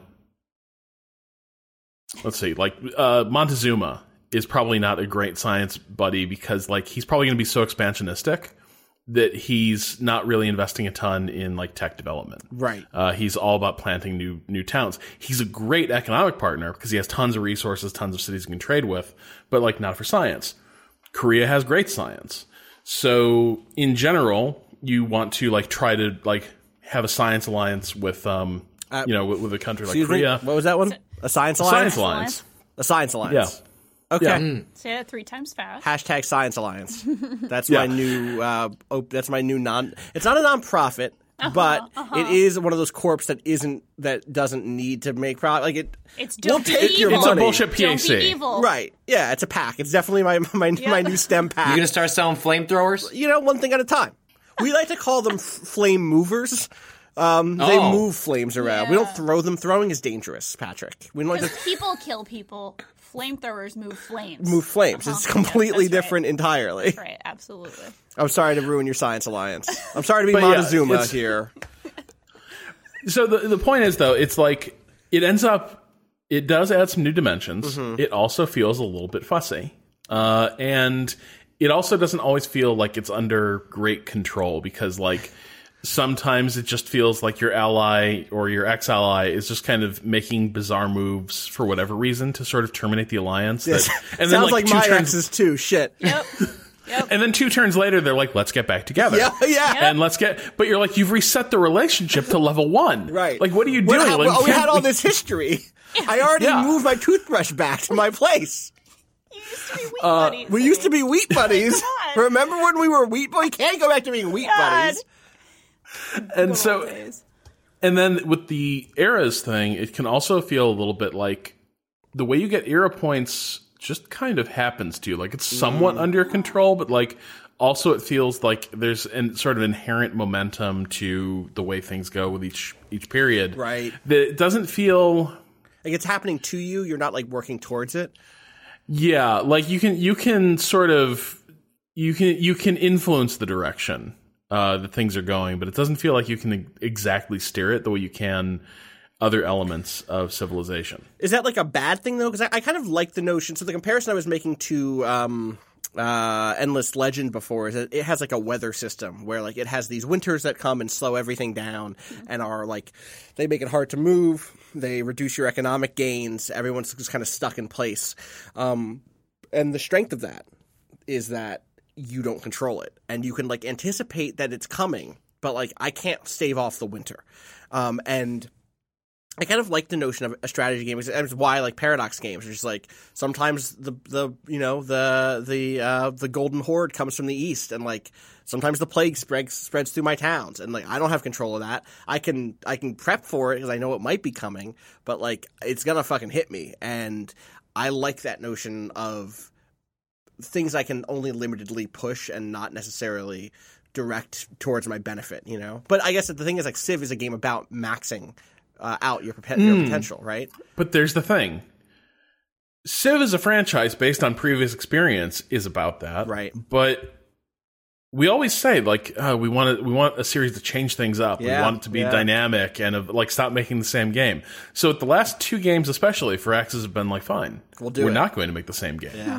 let's see, like uh, Montezuma is probably not a great science buddy because like he's probably going to be so expansionistic that he's not really investing a ton in like tech development. Right. Uh, he's all about planting new new towns. He's a great economic partner because he has tons of resources, tons of cities he can trade with, but like not for science. Korea has great science. So in general, you want to like try to like have a science alliance with um Uh, you know with, with a country like Excuse me, Korea. what was that one? A science A alliance? science alliance. A science alliance. Yeah. Okay. Yeah. Say that three times fast. Hashtag Science Alliance. That's Yeah. my new. Uh, op- that's my new non. It's not a nonprofit, but it is one of those corps that isn't that doesn't need to make profit. Like it. It's we'll don't be take your evil. It's a money. bullshit P A Don't C. be evil. Right. Yeah. It's a pack. It's definitely my my my new STEM pack. You gonna start selling flamethrowers? You know, one thing at a time. We like to call them f- flame movers. Um, they Oh. move flames around. We don't throw them. Throwing is dangerous, Patrick. We don't like to Because people kill people. Flamethrowers move flames. move flames. It's Uh-huh. completely Yes, that's different right. entirely. That's right, absolutely. I'm sorry to ruin your Science Alliance. I'm sorry to be But yeah, Montezuma it's- here. So the the point is though, it's like it ends up it does add some new dimensions. Mm-hmm. It also feels a little bit fussy. Uh, and it also doesn't always feel like it's under great control because like sometimes it just feels like your ally or your ex-ally is just kind of making bizarre moves for whatever reason to sort of terminate the alliance. That, and Sounds like, two my turns, exes too. Shit. Yep. Yep. and then two turns later, they're like, let's get back together. Yeah, yeah. And let's get, but you're like, you've reset the relationship to level one. Right. Like, what are you What doing? ha- Like, well, we can't had all this history. I already Yeah. moved my toothbrush back to my place. You used to be wheat Uh, buddies. We used to be wheat buddies. God. Remember when we were wheat buddies? We can't go back to being wheat God. buddies. And Good so, old days. and then with the eras thing, it can also feel a little bit like the way you get era points just kind of happens to you. Like it's somewhat under control, but like also it feels like there's an sort of inherent momentum to the way things go with each each period. Right. That it doesn't feel. Like it's happening to you. You're not like working towards it. Yeah, like you can you can sort of you can you can influence the direction uh, that things are going, but it doesn't feel like you can exactly steer it the way you can other elements of civilization. Is that like a bad thing though? Because I, I kind of like the notion. So the comparison I was making to um, uh, Endless Legend before is that it has like a weather system where like it has these winters that come and slow everything down and are like they make it hard to move. They reduce your economic gains. Everyone's just kind of stuck in place. Um, and the strength of that is that you don't control it and you can like anticipate that it's coming, but like I can't stave off the winter. Um, and I kind of like the notion of a strategy game. It's why I like paradox games. It's just like sometimes the the you know the the uh, the golden horde comes from the east, and like sometimes the plague spreads spreads through my towns, and like I don't have control of that. I can I can prep for it because I know it might be coming, but like it's gonna fucking hit me, and I like that notion of things I can only limitedly push and not necessarily direct towards my benefit. You know, but I guess the thing is like Civ is a game about maxing. Uh, out your, your Mm. potential, right? But there's the thing. Civ as a franchise based on previous experience is about that. Right. But we always say like uh, we want to, we want a series to change things up. Yeah, we want it to be yeah. dynamic and uh, like stop making the same game. So the last two games, especially Firaxis, have been like fine. We'll do We're it. not going to make the same game. Yeah.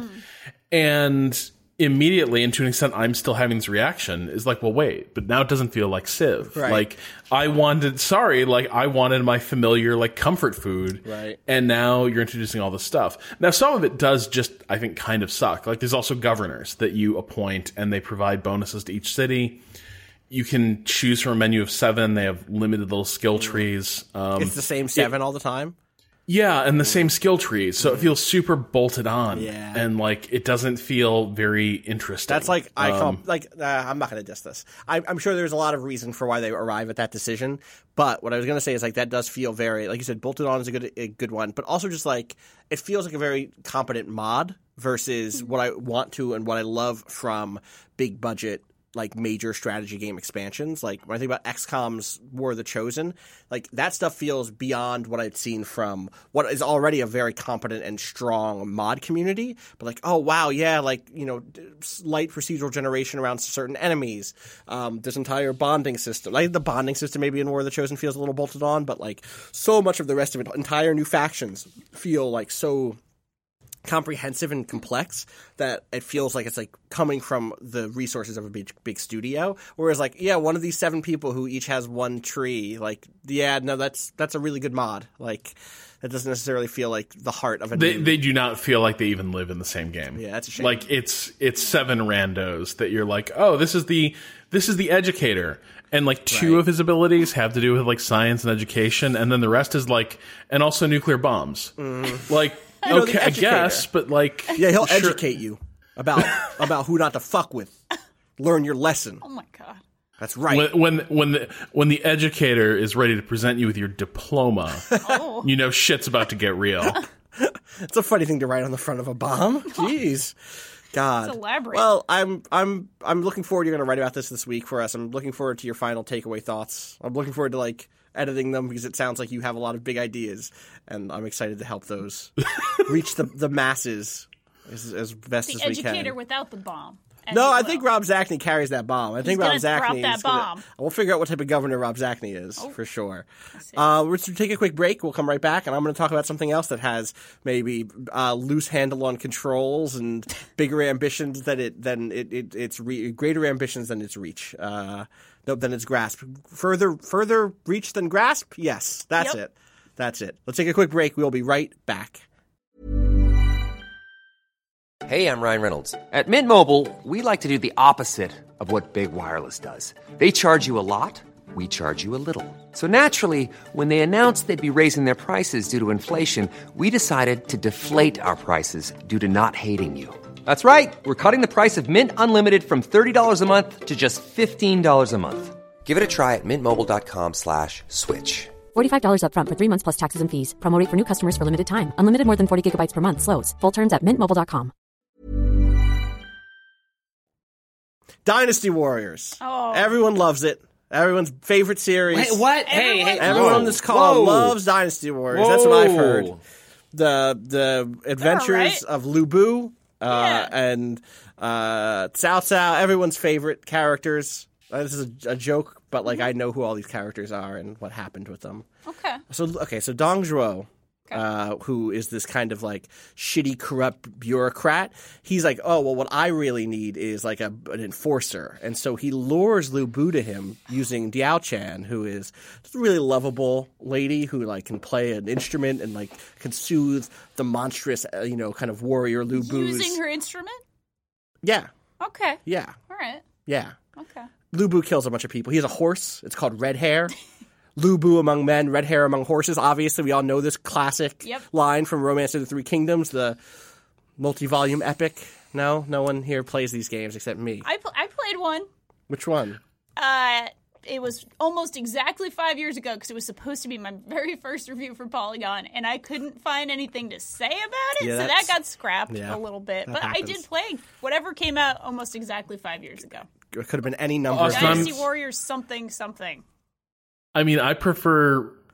And immediately, and to an extent, I'm still having this reaction. Is like, well, wait, but now it doesn't feel like Civ. Right. Like I wanted, sorry, like I wanted my familiar like comfort food, Right. And now you're introducing all this stuff. Now, some of it does just, I think, kind of suck. Like there's also governors that you appoint, and they provide bonuses to each city. You can choose from a menu of seven. They have limited little skill trees. Um, It's the same seven all the time. yeah, and the same skill trees, so it feels super bolted on. Yeah. And like it doesn't feel very interesting. That's like I call Um, like uh, I'm not going to diss this. I, I'm sure there's a lot of reason for why they arrive at that decision. But what I was going to say is like that does feel very, like you said, bolted on is a good a good one. But also just like it feels like a very competent mod versus what I want to and what I love from big budget like major strategy game expansions. Like when I think about X COM's War of the Chosen, like that stuff feels beyond what I'd seen from what is already a very competent and strong mod community. But like, oh wow, yeah, like, you know, light procedural generation around certain enemies. Um, this entire bonding system, like the bonding system maybe in War of the Chosen feels a little bolted on, but like so much of the rest of it, entire new factions feel like so comprehensive and complex that it feels like it's like coming from the resources of a big big studio. Whereas like, yeah, one of these seven people who each has one tree, like, yeah, no, that's that's a really good mod. Like, that doesn't necessarily feel like the heart of a They new... they do not feel like they even live in the same game. Yeah, that's a shame. Like it's it's seven randos that you're like, oh, this is the this is the educator. And like two Right. of his abilities have to do with like science and education, and then the rest is like, and also nuclear bombs. Like, know, the okay, I educator. guess, but like, Yeah, he'll sure. educate you about about who not to fuck with. Learn your lesson. Oh my god. That's right. When when when the when the educator is ready to present you with your diploma, Oh. you know shit's about to get real. It's a funny thing to write on the front of a bomb. Jeez. God. It's elaborate. Well, I'm I'm I'm looking forward. You're going to write about this this week for us. I'm looking forward to your final takeaway thoughts. I'm looking forward to like editing them because it sounds like you have a lot of big ideas, and I'm excited to help those reach the the masses as, as best The as we can. educator without the bomb. as No, you I will. think Rob Zachney carries that bomb. I think gonna Rob Zachney drop that is gonna- bomb. We'll figure out what type of governor Rob Zachney is Oh. for sure. Uh, we're going to take a quick break. We'll come right back, and I'm going to talk about something else that has maybe uh, loose handle on controls and bigger ambitions than it than it, it it's re- greater ambitions than its reach. Uh, no, than its grasp. Further further reach than grasp. Yes, that's Yep. it. That's it. Let's take a quick break. We'll be right back. Hey, I'm Ryan Reynolds. At Mint Mobile, we like to do the opposite of what Big Wireless does. They charge you a lot, we charge you a little. So naturally, when they announced they'd be raising their prices due to inflation, we decided to deflate our prices due to not hating you. That's right. We're cutting the price of Mint Unlimited from thirty dollars a month to just fifteen dollars a month. Give it a try at mintmobile.com slash switch. forty-five dollars up front for three months plus taxes and fees. Promo rate for new customers for limited time. Unlimited more than forty gigabytes per month. Slows full terms at mint mobile dot com. Dynasty Warriors. Oh. Everyone loves it. Everyone's favorite series. Wait, what? Hey, Everyone- hey, Everyone whoa, on this call whoa. loves Dynasty Warriors. That's what I've heard. Whoa. The the adventures right. of Lu Bu uh, Yeah. and uh, Cao Cao, everyone's favorite characters. Uh, this is a, a joke, but like I know who all these characters are and what happened with them. Okay. So okay, so Dong Zhuo, uh, who is this kind of like shitty, corrupt bureaucrat, he's like, oh well, what I really need is like a, an enforcer, and so he lures Lu Bu to him using Diao Chan, who is just a really lovable lady who like can play an instrument and like can soothe the monstrous, uh, you know, kind of warrior Lu Bu's. Using her instrument? Yeah, Okay. yeah, All right. yeah. Okay. Lu Bu kills a bunch of people. He has a horse. It's called Red Hair. Lu Bu among men, red hair among horses. Obviously, we all know this classic Yep. line from Romance of the Three Kingdoms, the multi-volume epic. No, no one here plays these games except me. I, pl- I played one. Which one? Uh, it was almost exactly five years ago because it was supposed to be my very first review for Polygon, and I couldn't find anything to say about it, Yeah, so that that's- got scrapped yeah, a little bit. that But I happens. did play whatever came out almost exactly five years ago. It could have been any number Oh, of Awesome. Dynasty games. Warriors something something. I mean, I prefer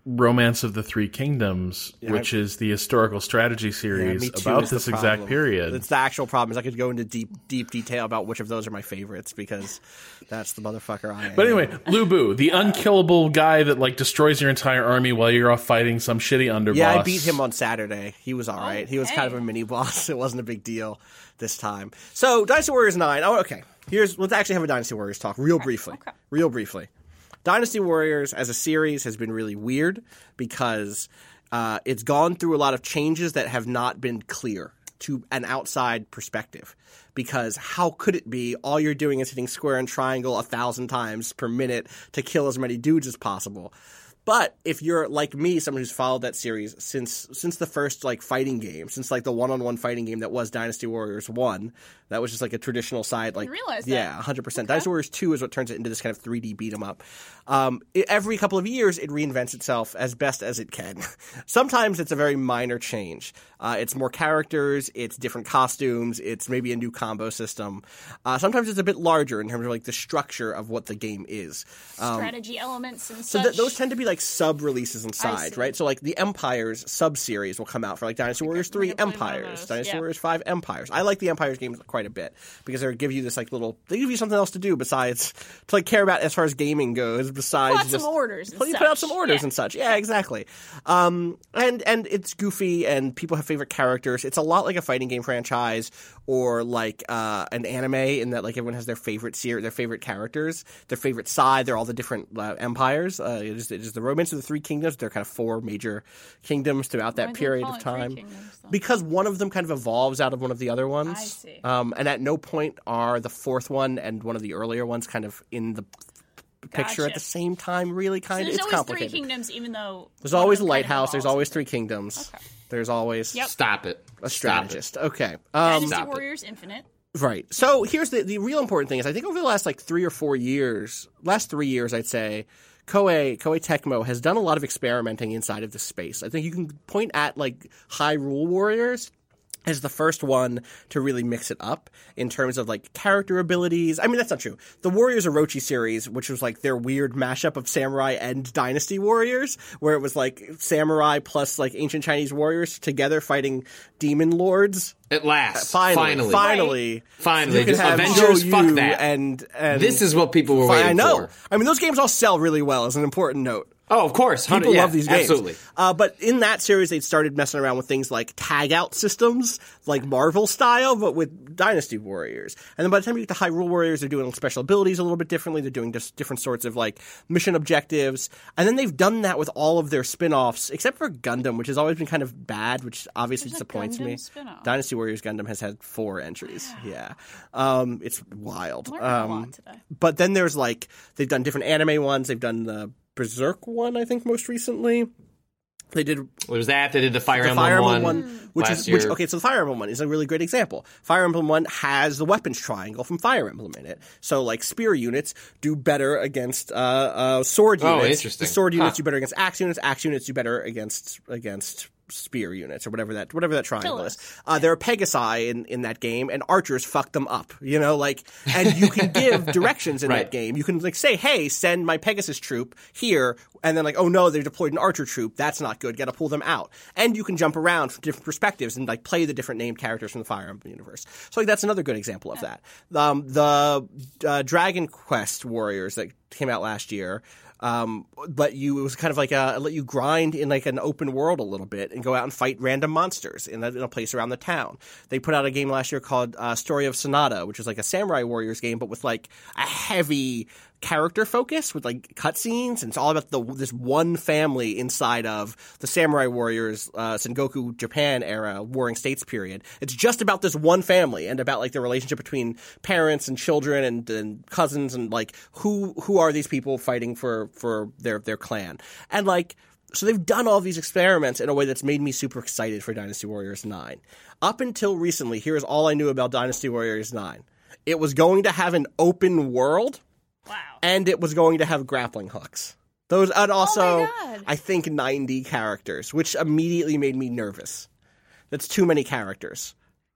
Romance of the Three Kingdoms, Yeah, which I- is the historical strategy Yeah, series me too about is the this exact problem. period. It's the actual problem. Is I could go into deep, deep detail about which of those are my favorites because that's the motherfucker I am. But anyway, Lu Bu, the unkillable guy that like destroys your entire army while you're off fighting some shitty underboss. Yeah, I beat him on Saturday. He was all right. He was kind of Okay. a mini boss. It wasn't a big deal this time. So, Dynasty Warriors nine. Oh, okay. Here's let's actually have a Dynasty Warriors talk real briefly. okay. Real briefly. Dynasty Warriors as a series has been really weird because uh, it's gone through a lot of changes that have not been clear to an outside perspective. Because how could it be all you're doing is hitting square and triangle a thousand times per minute to kill as many dudes as possible? But if you're like me, someone who's followed that series since since the first like fighting game, since like the one-on-one fighting game that was Dynasty Warriors one, that was just like a traditional side like realize that. yeah, one hundred percent. Dynasty Warriors two is what turns it into this kind of three D beat 'em up. Um, it, every couple of years, it reinvents itself as best as it can. Sometimes it's a very minor change. Uh, it's more characters, it's different costumes, it's maybe a new combo system. Uh, sometimes it's a bit larger in terms of like the structure of what the game is. Um, Strategy elements and so such. th- those tend to be like sub releases inside, see. right? So like the Empires sub series will come out for like Dynasty Warriors three never played one of Empires, those. Dynasty Yeah. Warriors five Empires. I like the Empires games quite a bit because they give you this like little they give you something else to do besides to like care about as far as gaming goes. Besides Put out some just orders and Well, you put out such. some orders Yeah. and such. Yeah, exactly. Um, and and it's goofy and people have favorite characters. It's a lot like a fighting game franchise or like uh, an anime in that like everyone has their favorite series, their favorite characters, their favorite side. They're all the different uh, empires. Uh, it is, it is the Romance of the Three Kingdoms. They're kind of four major kingdoms throughout that Why do they period call of it Three time. Kingdoms, though? Because one of them kind of evolves out of one of the other ones. I see. Um, and at no point are the fourth one and one of the earlier ones kind of in the picture at Gotcha. the same time. Really, So kind of. there's It's always complicated. three kingdoms, even though There's one of always a them kind of lighthouse. There's evolves. always three kingdoms. Okay. There's always Yep. Stop it. a Stop it. strategist. Okay. Um, Dynasty Stop it. Warriors Infinite. right. So here's the the real important thing is I think over the last like three or four years, last three years I'd say, Koei Koei Tecmo has done a lot of experimenting inside of this space. I think you can point at like Hyrule Warriors as the first one to really mix it up in terms of like character abilities. I mean, that's not true. The Warriors Orochi series, which was like their weird mashup of samurai and dynasty warriors, where it was like samurai plus like ancient Chinese warriors together fighting demon lords. At last. Finally, Finally. finally, Finally. you can Just have Avengers, Zhou fuck Yu that. And, and This is what people were Fi- waiting I know. for. I mean, those games all sell really well. As an important note. Oh, of course. one hundred People yeah, love these games. Absolutely. Uh, but in that series, they started messing around with things like tag-out systems, like Marvel style, but with Dynasty Warriors. And then by the time you get to Hyrule Warriors, they're doing special abilities a little bit differently. They're doing just different sorts of like mission objectives. And then they've done that with all of their spin-offs, except for Gundam, which has always been kind of bad, which obviously There's a disappoints Gundam me. spin-off. Dynasty Warriors Gundam has had four entries. Yeah. Um, it's wild. Learned a Um, lot today. but then there's like, they've done different anime ones. They've done the Berserk one, I think, most recently. They did There's that. They did the Fire the Emblem Fire Emblem one, one, which last is year. which. Okay, so the Fire Emblem one is a really great example. Fire Emblem one has the weapons triangle from Fire Emblem in it, so like spear units do better against uh, uh, sword Oh, units. interesting. The sword units Huh. do better against axe units. Axe units do better against against spear units or whatever that whatever that triangle Kill is. us. Uh, there are Pegasi in, in that game, and archers fuck them up. You know, like, and you can give directions in Right. that game. You can like say, "Hey, send my Pegasus troop here," and then like, "Oh no, they deployed an archer troop. That's not good. Got to pull them out." And you can jump around from different perspectives and like play the different named characters from the Fire Emblem universe. So like that's another good example of that. Um, the uh, Dragon Quest Warriors that came out last year. Um, let you, it was kind of like a, let you grind in like an open world a little bit and go out and fight random monsters in a, in a place around the town. They put out a game last year called uh, Story of Sonata, which is like a Samurai Warriors game, but with like a heavy character focus with like cutscenes. And it's all about the this one family inside of the Samurai Warriors, uh, Sengoku Japan era, Warring States period. It's just about this one family and about like the relationship between parents and children and, and cousins and like who who are these people fighting for for their their clan. And like so they've done all these experiments in a way that's made me super excited for Dynasty Warriors nine. Up until recently, here's all I knew about Dynasty Warriors nine. It was going to have an open world. Wow. And it was going to have grappling hooks. Those, and also, Oh my God. I think ninety characters, which immediately made me nervous. That's too many characters.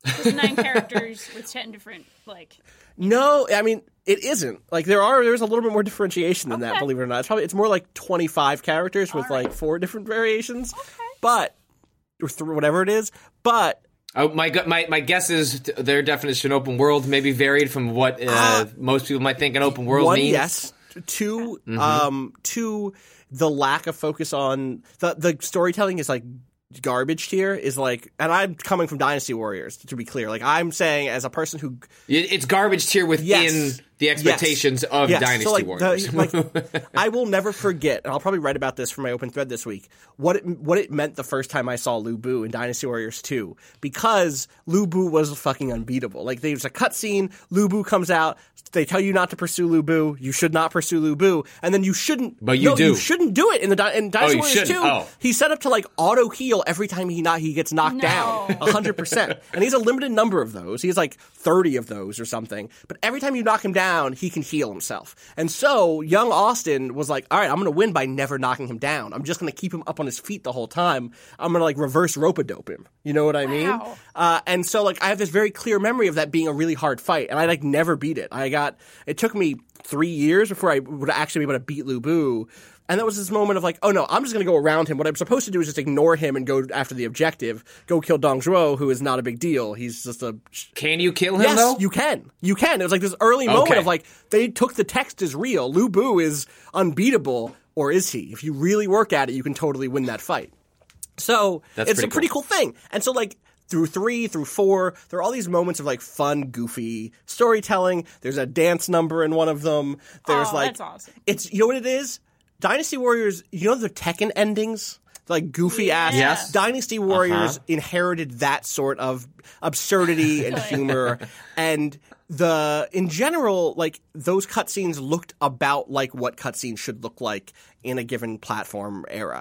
There's nine characters with ten different, like... No, I mean, it isn't. Like, there are, there's a little bit more differentiation than Okay. that, believe it or not. It's probably, it's more like twenty-five characters with, right. like, four different variations. Okay. But, or th- whatever it is. But... Oh, my, gu- my my guess is t- their definition of open world may be varied from what uh, Uh, most people might think an open world One, means. yes. Two, Mm-hmm. um, two, the lack of focus on the the storytelling is like garbage tier. Is like, and I'm coming from Dynasty Warriors to be clear. Like I'm saying, as a person who It- It's garbage tier within Yes. the expectations Yes. of Yes. Dynasty so, like, Warriors. The, like, I will never forget, and I'll probably write about this for my open thread this week, what it, what it meant the first time I saw Lu Bu in Dynasty Warriors two. Because Lu Bu was fucking unbeatable. Like, there's a cutscene, Lu Bu comes out, they tell you not to pursue Lu Bu, you should not pursue Lu Bu, and then you shouldn't. But you no, do. you shouldn't do it in the Dy- in Dynasty you Warriors two. shouldn't. Oh. He's set up to, like, auto heal every time he not he gets knocked No. down. one hundred percent. And he's a limited number of those. He has like thirty of those or something. But every time you knock him down, he can heal himself. And so young Austin was like, all right, I'm going to win by never knocking him down. I'm just going to keep him up on his feet the whole time. I'm going to like reverse rope-a-dope him. You know what I mean? Wow. Uh, and so like I have this very clear memory of that being a really hard fight. And I like never beat it. I got, it took me three years before I would actually be able to beat Lu Bu. And that was this moment of like, oh no, I'm just going to go around him. What I'm supposed to do is just ignore him and go after the objective. Go kill Dong Zhuo, who is not a big deal. He's just a... Can you kill him, Yes, though? you can. You can. It was like this early moment Okay. of like, they took the text as real. Lu Bu is unbeatable, or is he? If you really work at it, you can totally win that fight. So, That's it's pretty a pretty cool. cool thing. And so like, through three, through four, there are all these moments of like fun, goofy storytelling. There's a dance number in one of them. There's Oh, like... that's awesome. It's, you know what it is? Dynasty Warriors, you know the Tekken endings? Like goofy ass. Yeah. Yes. Dynasty Warriors Uh-huh. inherited that sort of absurdity and humor. And the, in general, like those cutscenes looked about like what cutscenes should look like in a given platform era.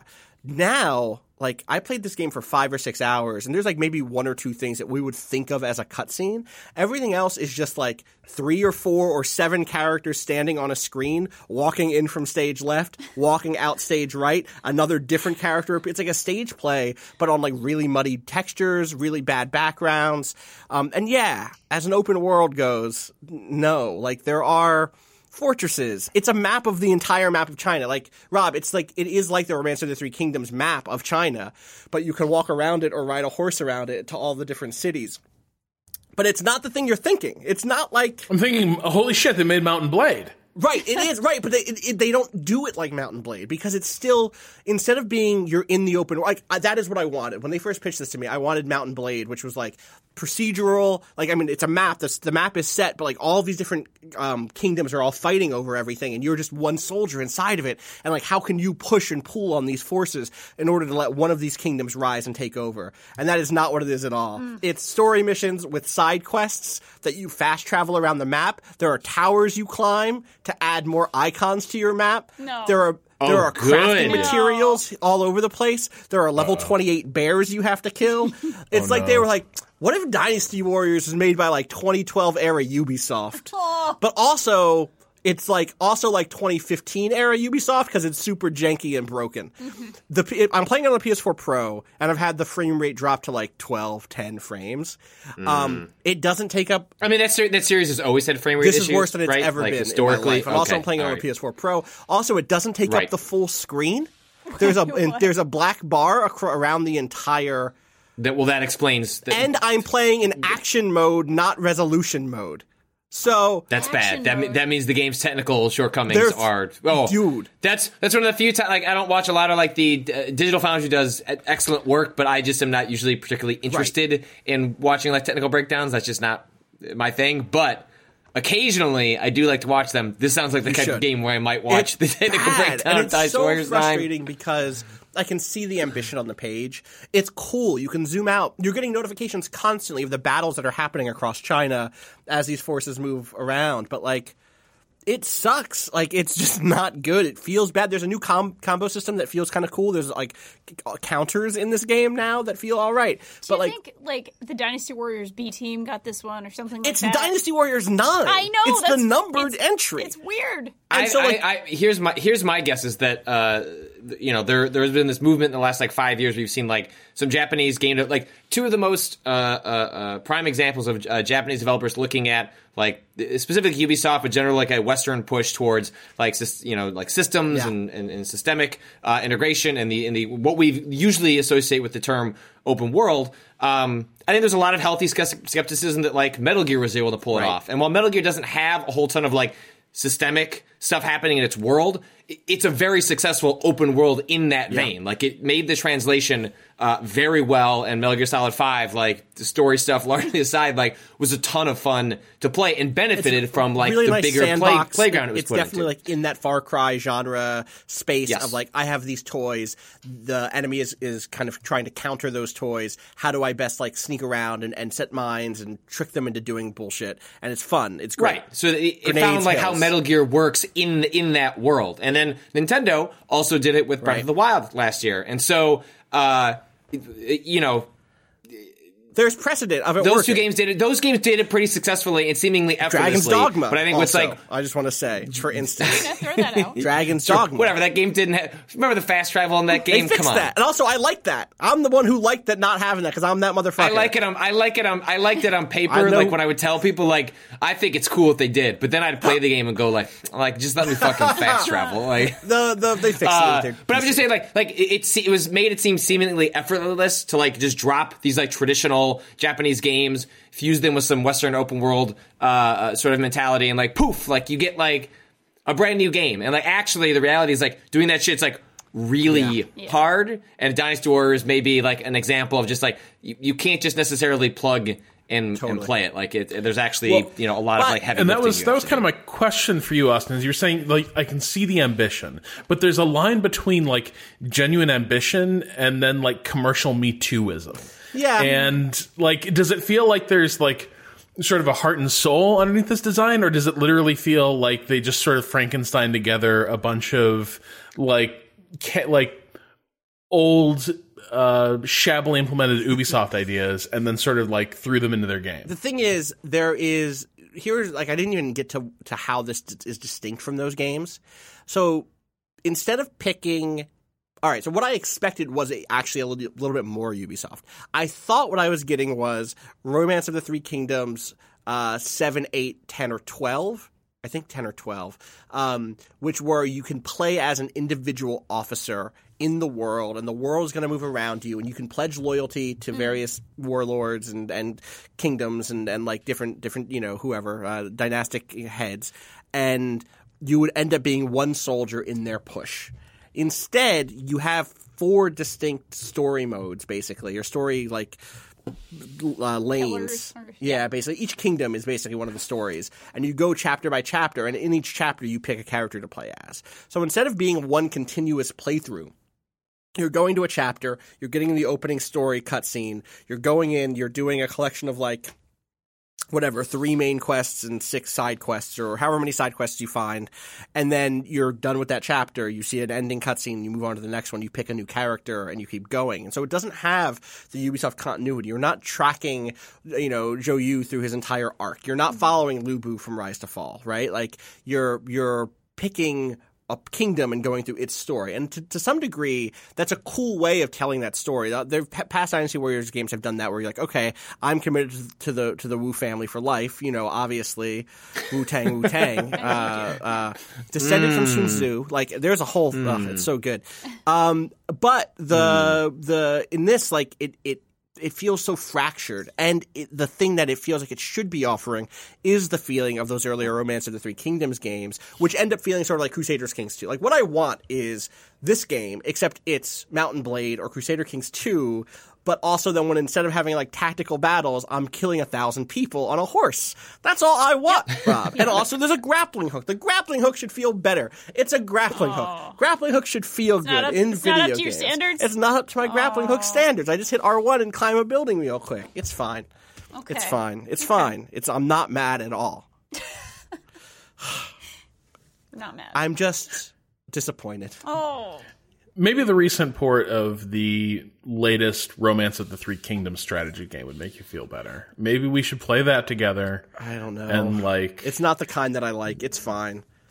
Now, like, I played this game for five or six hours, and there's like maybe one or two things that we would think of as a cutscene. Everything else is just like three or four or seven characters standing on a screen, walking in from stage left, walking out stage right, another different character. It's like a stage play, but on like really muddy textures, really bad backgrounds. Um, and yeah, as an open world goes, no, like there are fortresses. It's a map of the entire map of China. Like, Rob, it's like, it is like the Romance of the Three Kingdoms map of China, but you can walk around it or ride a horse around it to all the different cities. But it's not the thing you're thinking. It's not like... I'm thinking, holy shit, they made Mountain Blade. Right, it is, right, but they it, it, they don't do it like Mountain Blade because it's still, instead of being you're in the open, like, I, that is what I wanted. When they first pitched this to me, I wanted Mountain Blade, which was like procedural, like, I mean, it's a map, that's, the map is set, but like all these different um, kingdoms are all fighting over everything, and you're just one soldier inside of it, and like, how can you push and pull on these forces in order to let one of these kingdoms rise and take over? And that is not what it is at all. Mm. It's story missions with side quests that you fast travel around the map. There are towers you climb to add more icons to your map. No. There are Oh, there are crafting good. materials all over the place. There are level twenty-eight bears you have to kill. It's Oh, like no. they were like, what if Dynasty Warriors was made by like twenty twelve era Ubisoft? But also, it's like also like twenty fifteen era Ubisoft because it's super janky and broken. The P- I'm playing it on the P S four Pro, and I've had the frame rate drop to like twelve, ten frames. Um, it doesn't take up I mean, that, ser- that series has always had frame rate this issues, is worse than it's right? ever like, been historically. in my life. I'm also Okay, playing it on all a right. P S four Pro. Also, it doesn't take Right. up the full screen. There's a and there's a black bar acro- around the entire. That, well, that explains. The, And I'm playing in action mode, not resolution mode. So That's Action bad. That, me- mode. that means the game's technical shortcomings There's- are. Oh, dude. That's that's one of the few times. Like, I don't watch a lot of like the uh, Digital Foundry does e- excellent work, but I just am not usually particularly interested in watching like technical breakdowns. That's just not my thing. But occasionally, I do like to watch them. This sounds like the You type should. of game where I might watch it's the technical bad, breakdown and of it's Dynasty so Warriors nine. frustrating because I can see the ambition on the page. It's cool. You can zoom out. You're getting notifications constantly of the battles that are happening across China as these forces move around. But like, it sucks. Like, it's just not good. It feels bad. There's a new com- combo system that feels kind of cool. There's like c- counters in this game now that feel all right. Do but you like, think like the Dynasty Warriors B team got this one or something like it's that? Dynasty Warriors nine. I know. It's that's, the numbered it's- entry. It's weird. And I, so, like- I, I, here's my here's my guess is that uh, you know, there there's been this movement in the last like five years. We've seen like some Japanese game, like two of the most uh, uh, uh, prime examples of uh, Japanese developers looking at like specifically Ubisoft, but generally like a Western push towards like you know like systems Yeah. and, and, and systemic uh, integration and the and the what we usually associate with the term open world. Um, I think there's a lot of healthy skepticism that like Metal Gear was able to pull it Right. off, and while Metal Gear doesn't have a whole ton of like systemic stuff happening in its world, it's a very successful open world in that vein. Like it made the translation uh, very well, and Metal Gear Solid five, like the story stuff largely aside, like was a ton of fun to play and benefited It's from like really the nice bigger play, sandbox. playground it was It's put definitely into. like in that Far Cry genre space Yes. of like I have these toys, the enemy is, is kind of trying to counter those toys. How do I best like sneak around and, and set mines and trick them into doing bullshit? And it's fun. It's great. Right. So it, it Grenades, found like how kills. Metal Gear works in in that world. And then Nintendo also did it with Breath Right. of the Wild last year. And so uh you know, There's precedent of it those working. two games did it. Those games did it pretty successfully and seemingly effortlessly. Dragon's Dogma. But I think what's also, like I just want to say, for instance, Yeah, throw that out. Dragon's sure, Dogma. whatever that game didn't have. Remember the fast travel in that They game? fixed Come on. that, and also I like that. I'm the one who liked that not having that because I'm that motherfucker. I like it on. I like it on. I liked it on I paper. know- Like when I would tell people, like I think it's cool what they did, but then I'd play the game and go like, like just let me fucking fast travel. Like, The the they fixed uh, it. with their- but I'm just saying, like, like it, it, se- it was made it seem seemingly effortless to like just drop these like traditional Japanese games, fuse them with some Western open world uh, uh, sort of mentality, and like poof, like you get like a brand new game. And like actually, the reality is like doing that shit's like really Yeah. Yeah. hard. And Dynasty Warriors may be like an example of just like you, you can't just necessarily plug and, and Totally. play it. Like it, there's actually Well, you know a lot of but- like heavy And that lifting was you that have was to kind of do. my question for you, Austin. Is you're saying like I can see the ambition, but there's a line between like genuine ambition and then like commercial Me Too-ism. Yeah. And like, does it feel like there's like sort of a heart and soul underneath this design, or does it literally feel like they just sort of Frankenstein together a bunch of like ca- like old uh shabbily implemented Ubisoft ideas and then sort of like threw them into their game? The thing is, there is here's like I didn't even get to to how this d- is distinct from those games. So instead of picking, all right. So what I expected was a, actually a little, little bit more Ubisoft. I thought what I was getting was Romance of the Three Kingdoms, uh, seven, eight, ten, or twelve. I think ten or twelve, um, which were you can play as an individual officer in the world, and the world is going to move around you, and you can pledge loyalty to various warlords and, and kingdoms and, and like different different you know whoever uh, dynastic heads, and you would end up being one soldier in their push. Instead, you have four distinct story modes, basically, or story like uh, lanes. Pillars or- Yeah, basically, each kingdom is basically one of the stories, and you go chapter by chapter, and in each chapter, you pick a character to play as. So instead of being one continuous playthrough, you're going to a chapter, you're getting the opening story cutscene, you're going in, you're doing a collection of like whatever, three main quests and six side quests, or however many side quests you find, and then you're done with that chapter, you see an ending cutscene, you move on to the next one, you pick a new character, and you keep going. And so it doesn't have the Ubisoft continuity. You're not tracking, you know, Zhou Yu through his entire arc. You're not following Lu Bu from Rise to Fall, right? Like, you're you're picking a kingdom and going through its story. And to, to some degree, that's a cool way of telling that story. Their past Dynasty Warriors games have done that, where you're like, okay, I'm committed to the to the Wu family for life. You know, obviously, Wu Tang, Wu Tang, uh, uh, descended from Sun Tzu. Like, there's a whole, mm. oh, it's so good. Um, but the mm. the in this, like, it it. It feels so fractured, and it, the thing that it feels like it should be offering is the feeling of those earlier Romance of the Three Kingdoms games, which end up feeling sort of like Crusader Kings two. Like, what I want is this game, except it's Mountain Blade or Crusader Kings two, but also then when instead of having like tactical battles, I'm killing a thousand people on a horse. That's all I want, Rob. And also there's a grappling hook. The grappling hook should feel better. It's a grappling Aww. hook. Grappling hook should feel It's good not up- in it's video not up to your games. standards? It's not up to my grappling hook standards. I just hit R one and climb a building real quick. It's fine. Okay. It's fine. It's fine. It's I'm not mad at all. Not mad. I'm just disappointed. oh. Maybe the recent port of the latest Romance of the Three Kingdoms strategy game would make you feel better. Maybe we should play that together. I don't know. And like, It's not the kind that I like. It's fine.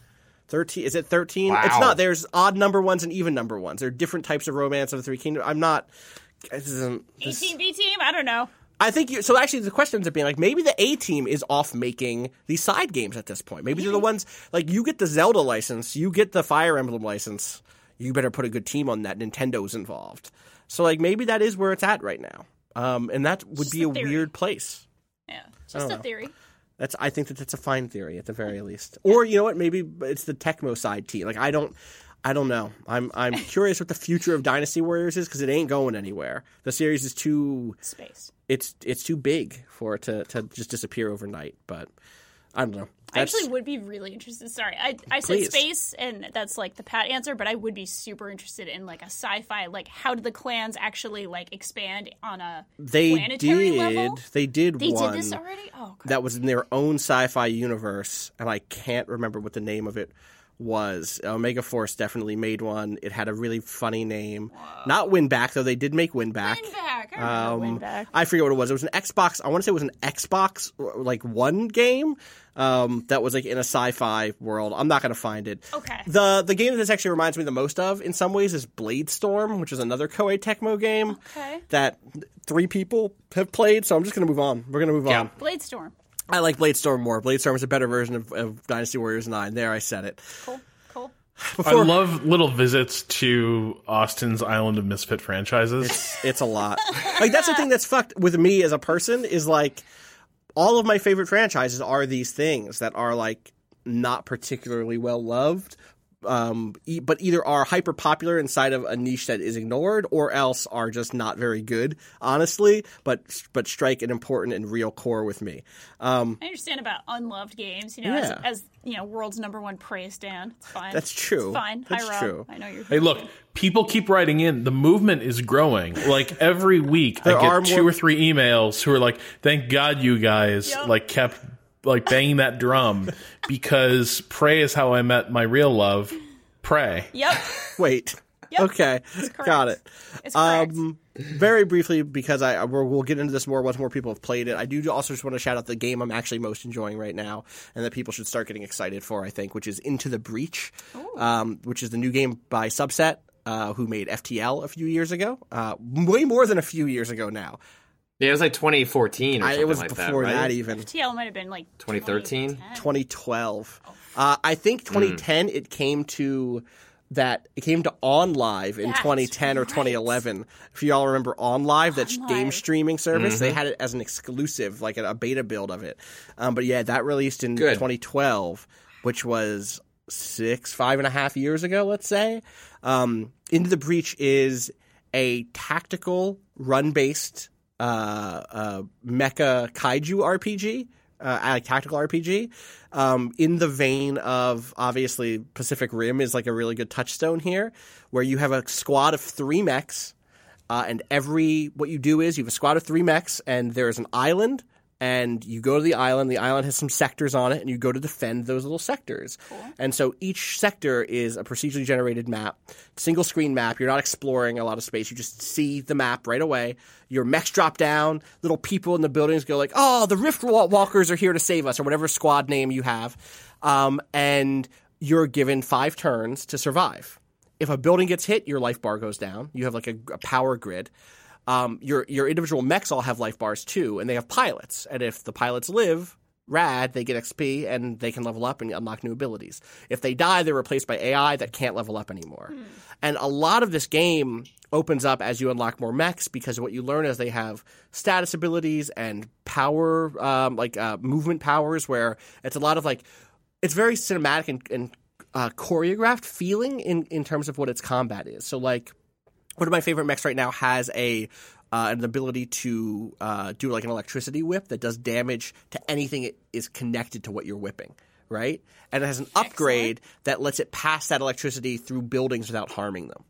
thirteen. Is it thirteen? Wow. It's not. There's odd number ones and even number ones. There are different types of romance of the Three Kingdoms. I'm not. This isn't, this, A team, B team. I don't know. I think you, so. Actually, the question ends up being like maybe the A team is off making these side games at this point. Maybe they're the ones like you get the Zelda license, you get the Fire Emblem license. You better put a good team on that. Nintendo's involved, so like maybe that is where it's at right now, um, and that would Just be a a theory. weird place. Yeah, just don't a know. theory. That's I think that that's a fine theory at the very least. Or you know what? Maybe it's the Tecmo side team. Like I don't. I don't know. I'm I'm curious what the future of Dynasty Warriors is because it ain't going anywhere. The series is too Space. it's it's too big for it to, to just disappear overnight. But I don't know. I That's- actually would be really interested. Sorry, I I said Please. space, and that's like the pat answer. But I would be super interested in like a sci-fi. Like, how do the clans actually like expand on a they planetary did level? they did They one did this already. Oh, crap. that was in their own sci-fi universe, and I can't remember what the name of it was. Omega Force definitely made one. It had a really funny name. Not Winback, though. They did make Winback. Winback. I remember Winback. I forget what it was. It was an Xbox. I want to say it was an Xbox like one game um, that was like in a sci-fi world. I'm not going to find it. Okay. The the game that this actually reminds me the most of, in some ways, is Blade Storm, which is another Koei Tecmo game Okay. that three people have played. So I'm just going to move on. We're going to move Yeah. on. Blade Storm. I like Blade Storm more. Blade Storm is a better version of, of Dynasty Warriors nine. There, I said it. Cool. Cool. I love little visits to Austin's Island of Misfit franchises. It's a lot. Like that's the thing that's fucked with me as a person is like all of my favorite franchises are these things that are like not particularly well loved, um, e- but either are hyper popular inside of a niche that is ignored, or else are just not very good, honestly. But but strike an important and real core with me. Um, I understand about unloved games. You know, Yeah. as, as you know, world's number one praise stand. It's fine. That's true. It's fine. That's Hi, Rob. true. I know you're. Hey, look, people keep writing in. The movement is growing. Like every week, There I are get two more- or three emails who are like, "Thank God you guys Yep. like kept like banging that drum because Prey is how I met my real love." Prey. Yep. wait. Yep. Okay. correct. Got it. It's correct. Um, very briefly, because I we'll, we'll get into this more once more people have played it. I do also just want to shout out the game I'm actually most enjoying right now, and that people should start getting excited for. I think, which is Into the Breach, um, which is the new game by Subset, uh, who made F T L a few years ago, uh, way more than a few years ago now. Yeah, it was like twenty fourteen or I, something it was like before that, that, right? even. T L might have been like twenty thirteen? twenty ten. twenty twelve. Uh, I think twenty ten it came to that it came to OnLive in That's twenty ten or right. twenty eleven. If you all remember OnLive, that OnLive. game streaming service, they had it as an exclusive, like a, a beta build of it. Um, but yeah, that released in Good. twenty twelve, which was six, five and a half years ago, let's say. Um, Into the Breach is a tactical, run-based uh, uh, mecha kaiju R P G. Uh, a tactical R P G, um, in the vein of obviously Pacific Rim is like a really good touchstone here, where you have a squad of three mechs, uh, and every what you do is you have a squad of three mechs, and there's an island, and you go to the island. The island has some sectors on it, and you go to defend those little sectors. And so each sector is a procedurally generated map, single screen map. You're not exploring a lot of space. You just see the map right away. Your mechs drop down. Little people in the buildings go like, "Oh, the Rift Wa- Walkers are here to save us," or whatever squad name you have. Um, and you're given five turns to survive. If a building gets hit, your life bar goes down. You have like a, a power grid. Um, your your individual mechs all have life bars too, and they have pilots. And if the pilots live, rad, they get X P and they can level up and unlock new abilities. If they die, they're replaced by A I that can't level up anymore. Hmm. And a lot of this game opens up as you unlock more mechs, because what you learn is they have status abilities and power, um, like uh, movement powers, where it's a lot of like it's very cinematic and, and uh, choreographed feeling in in terms of what its combat is. So like. One of my favorite mechs right now has a uh, an ability to uh, do like an electricity whip that does damage to anything it is connected to what you're whipping, right? And it has an upgrade that lets it pass that electricity through buildings without harming them.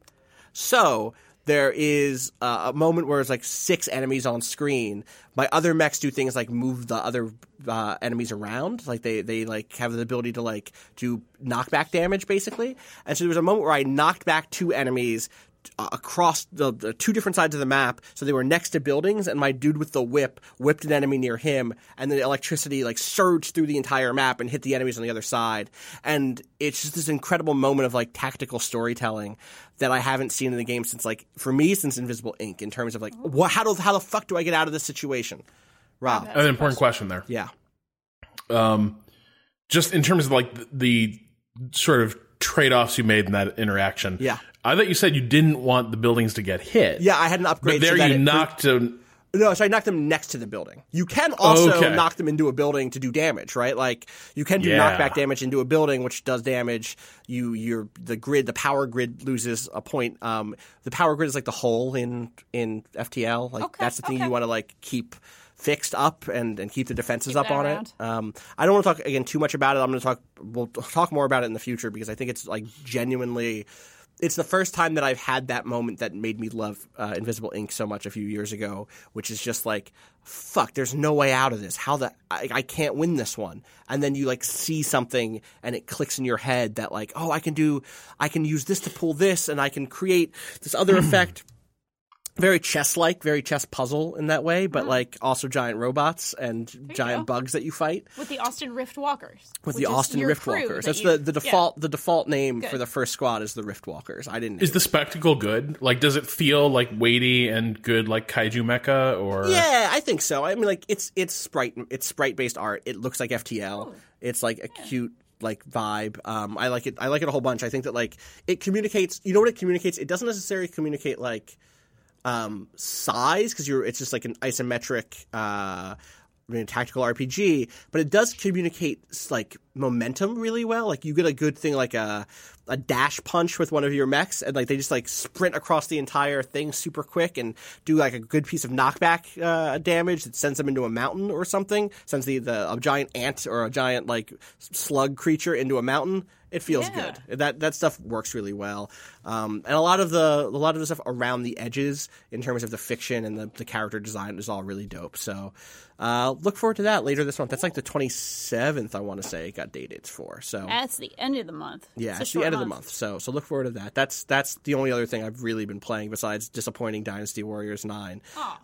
So there is uh, a moment where it's like six enemies on screen. My other mechs do things like move the other uh, enemies around. Like they, they like have the ability to like do knockback damage basically. And so there was a moment where I knocked back two enemies, uh, across the, the two different sides of the map, so they were next to buildings, and my dude with the whip whipped an enemy near him, and the electricity like surged through the entire map and hit the enemies on the other side. And it's just this incredible moment of like tactical storytelling that I haven't seen in the game since, like, for me, since Invisible Ink, in terms of like, what, how do how the fuck do I get out of this situation? Rob, An important question there. yeah, Um, just in terms of like the, the sort of trade-offs you made in that interaction. Yeah. I thought you said you didn't want the buildings to get hit. yeah, I had an upgrade. But there so that you it- knocked them. No, so I knocked them next to the building. You can also Okay. knock them into a building to do damage, right? Like you can do Yeah. knockback damage into a building, which does damage. You, your the grid, the power grid loses a point. Um, the power grid is like the hole in in F T L. Like Okay, that's the thing okay. you want to like keep fixed up and, and keep the defenses Keep up that on around. it. Um, I don't want to talk again too much about it. I'm going to talk. We'll talk more about it in the future because I think it's like genuinely. It's the first time that I've had that moment that made me love uh, Invisible Ink so much a few years ago, which is just like, fuck, there's no way out of this. How the I, I can't win this one. And then you like see something and it clicks in your head that like, oh, I can do, I can use this to pull this, and I can create this other effect. Very chess-like, very chess puzzle in that way, but like also giant robots and giant go. bugs that you fight. With the Austin Rift Walkers. With which the is Austin your Rift crew Walkers. that That's you- the, the default yeah. the default name Good. for the first squad is the Rift Walkers. I didn't. Is the spectacle good? Like, does it feel like weighty and good, like kaiju mecha, or Yeah, I think so. I mean, like it's it's sprite it's sprite based art. It looks like F T L. Oh. It's like a cute like vibe. Um, I like it. I like it a whole bunch. I think that like it communicates. You know what it communicates? It doesn't necessarily communicate like um, size because you're. It's just like an isometric. Uh, I mean, tactical R P G, but it does communicate like momentum really well. Like you get a good thing like a a dash punch with one of your mechs, and like they just like sprint across the entire thing super quick and do like a good piece of knockback uh, damage that sends them into a mountain or something. Sends the, the a giant ant or a giant like slug creature into a mountain. It feels Yeah. good. That that stuff works really well, um, and a lot of the a lot of the stuff around the edges in terms of the fiction and the, the character design is all really dope. So uh, look forward to that later this month. That's like the twenty-seventh, I want to say, it got dated for. So That's the end of the month. yeah, it's, it's, a the short end of the month. So so look forward to that. That's that's the only other thing I've really been playing besides disappointing Dynasty Warriors nine.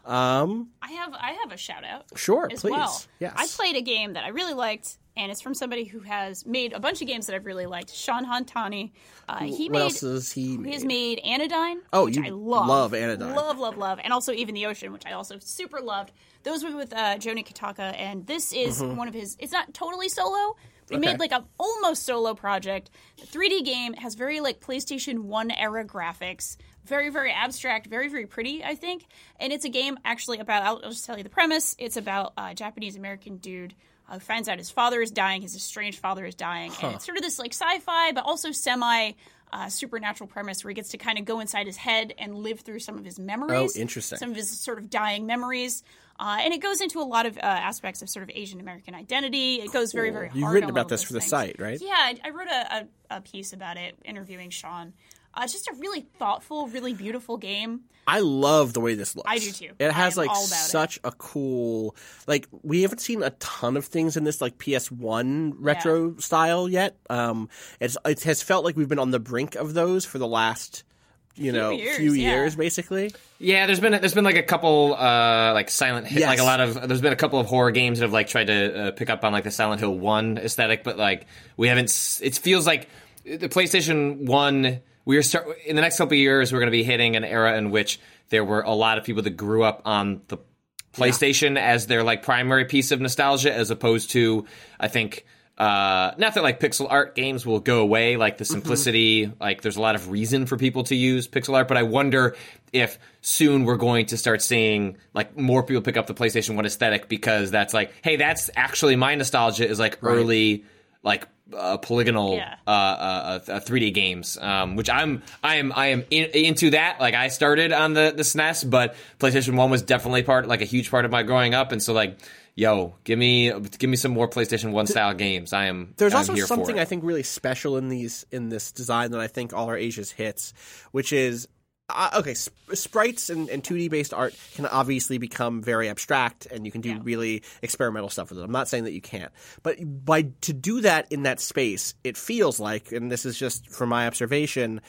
Um, I have I have a shout out. Sure, as please. Well. Yes. I played a game that I really liked, and it's from somebody who has made a bunch of games that I've really liked. Sean Hantani. Uh, he what made, else has he made? He has made Anodyne. Oh, which you I love. love Anodyne. Love, love, love, and also Even the Ocean, which I also super loved. Those were with uh, Joni Kitaka, and this is one of his. It's not totally solo. We Mm-hmm. Okay. made like a almost solo project. The three D game has very like PlayStation one era graphics. Very, very abstract, very, very pretty, I think. And it's a game actually about, I'll, I'll just tell you the premise. It's about a Japanese-American dude uh, who finds out his father is dying, his estranged father is dying. And it's sort of this like sci-fi, but also semi uh, supernatural premise where he gets to kind of go inside his head and live through some of his memories. Oh, interesting. Some of his sort of dying memories. Uh, and it goes into a lot of uh, aspects of sort of Asian American identity. It goes very, very hard. You've written on about all of this those for the things. site, right? Yeah, I, I wrote a, a, a piece about it, interviewing Sean. Uh, it's just a really thoughtful, really beautiful game. I love the way this looks. I do too. It has I am like all about such a cool, like we haven't seen a ton of things in this like P S one retro style yet. Um, it's it has felt like we've been on the brink of those for the last, you know, years, few yeah. years basically. Yeah, there's been there's been like a couple uh like Silent Hill, Yes. like a lot of there's been a couple of horror games that have like tried to uh, pick up on like the Silent Hill one aesthetic, but like we haven't. s- It feels like the PlayStation one. We are start in the next couple of years. We're going to be hitting an era in which there were a lot of people that grew up on the PlayStation as their like primary piece of nostalgia, as opposed to I think. Uh, not that like pixel art games will go away, like the simplicity, like there's a lot of reason for people to use pixel art, but I wonder if soon we're going to start seeing like more people pick up the PlayStation one aesthetic because that's like, hey, that's actually my nostalgia is like early, like uh, polygonal Yeah. uh, uh, uh, three D games, um, which I'm I am I am in, into that. Like I started on the the S N E S, but PlayStation one was definitely part like a huge part of my growing up, and so like. Yo, give me give me some more PlayStation one style games. I am. There's I'm also here something for it. I think really special in these in this design that I think All Our Asia's hits, which is uh, okay. Sp- sprites and, and two D based art can obviously become very abstract, and you can do really experimental stuff with it. I'm not saying that you can't, but by to do that in that space, it feels like, and this is just from my observation,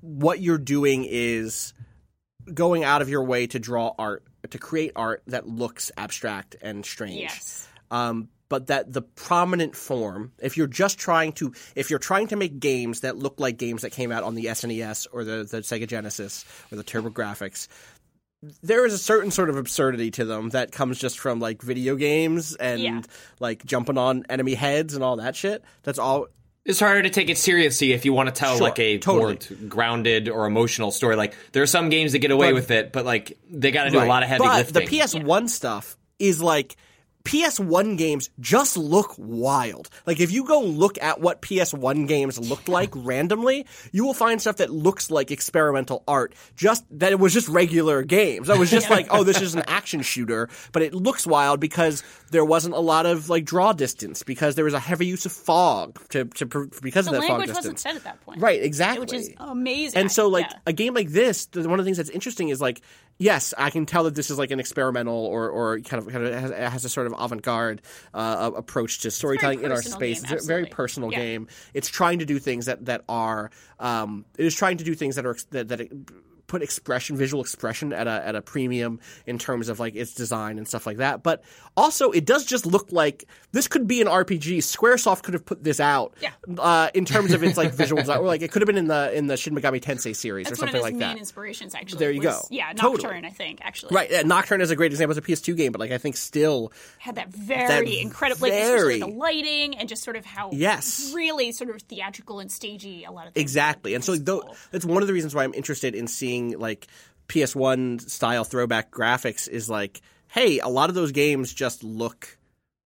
what you're doing is going out of your way to draw art, to create art that looks abstract and strange. Yes. Um, but that the prominent form, if you're just trying to, if you're trying to make games that look like games that came out on the S N E S or the, the Sega Genesis or the TurboGrafx, there is a certain sort of absurdity to them that comes just from like video games and Yeah. like jumping on enemy heads and all that shit. That's all. It's harder to take it seriously if you want to tell Sure, like a totally. more t- grounded or emotional story. Like there are some games that get away But- with it, but like they got to do Right. a lot of heavy but lifting. the P S one stuff is like P S one games just look wild. Like if you go look at what P S one games looked like randomly, you will find stuff that looks like experimental art. Just that it was just regular games. It was just like, oh, this is an action shooter, but it looks wild because there wasn't a lot of like draw distance, because there was a heavy use of fog to to because The of that fog language distance. wasn't set at that point. Right, exactly. Which is amazing. And so, like, Yeah. a game like this, th- one of the things that's interesting is, like, yes, I can tell that this is, like, an experimental or, or kind of kind of has, has a sort of avant-garde uh, approach to storytelling in our personal space. game, It's a very absolutely. personal Yeah. game. It's trying to do things that, that are um, – it is trying to do things that are – that, that it, put expression, visual expression at a at a premium in terms of like its design and stuff like that. But also, it does just look like this could be an R P G. Squaresoft could have put this out, Yeah. uh, in terms of its like visual design, or like it could have been in the in the Shin Megami Tensei series That's or something one of his like main that. inspirations, actually. There you was- go. Yeah, Totally. Nocturne, I think, actually. Right, uh, Nocturne is a great example. It's a P S two game, but like I think still Had that very That incredible, like, very- especially the lighting and just sort of how Yes. really sort of theatrical and stagey a lot of things. exactly. And so like, though, cool. that's one of the reasons why I'm interested in seeing like P S one style throwback graphics is like, hey, a lot of those games just look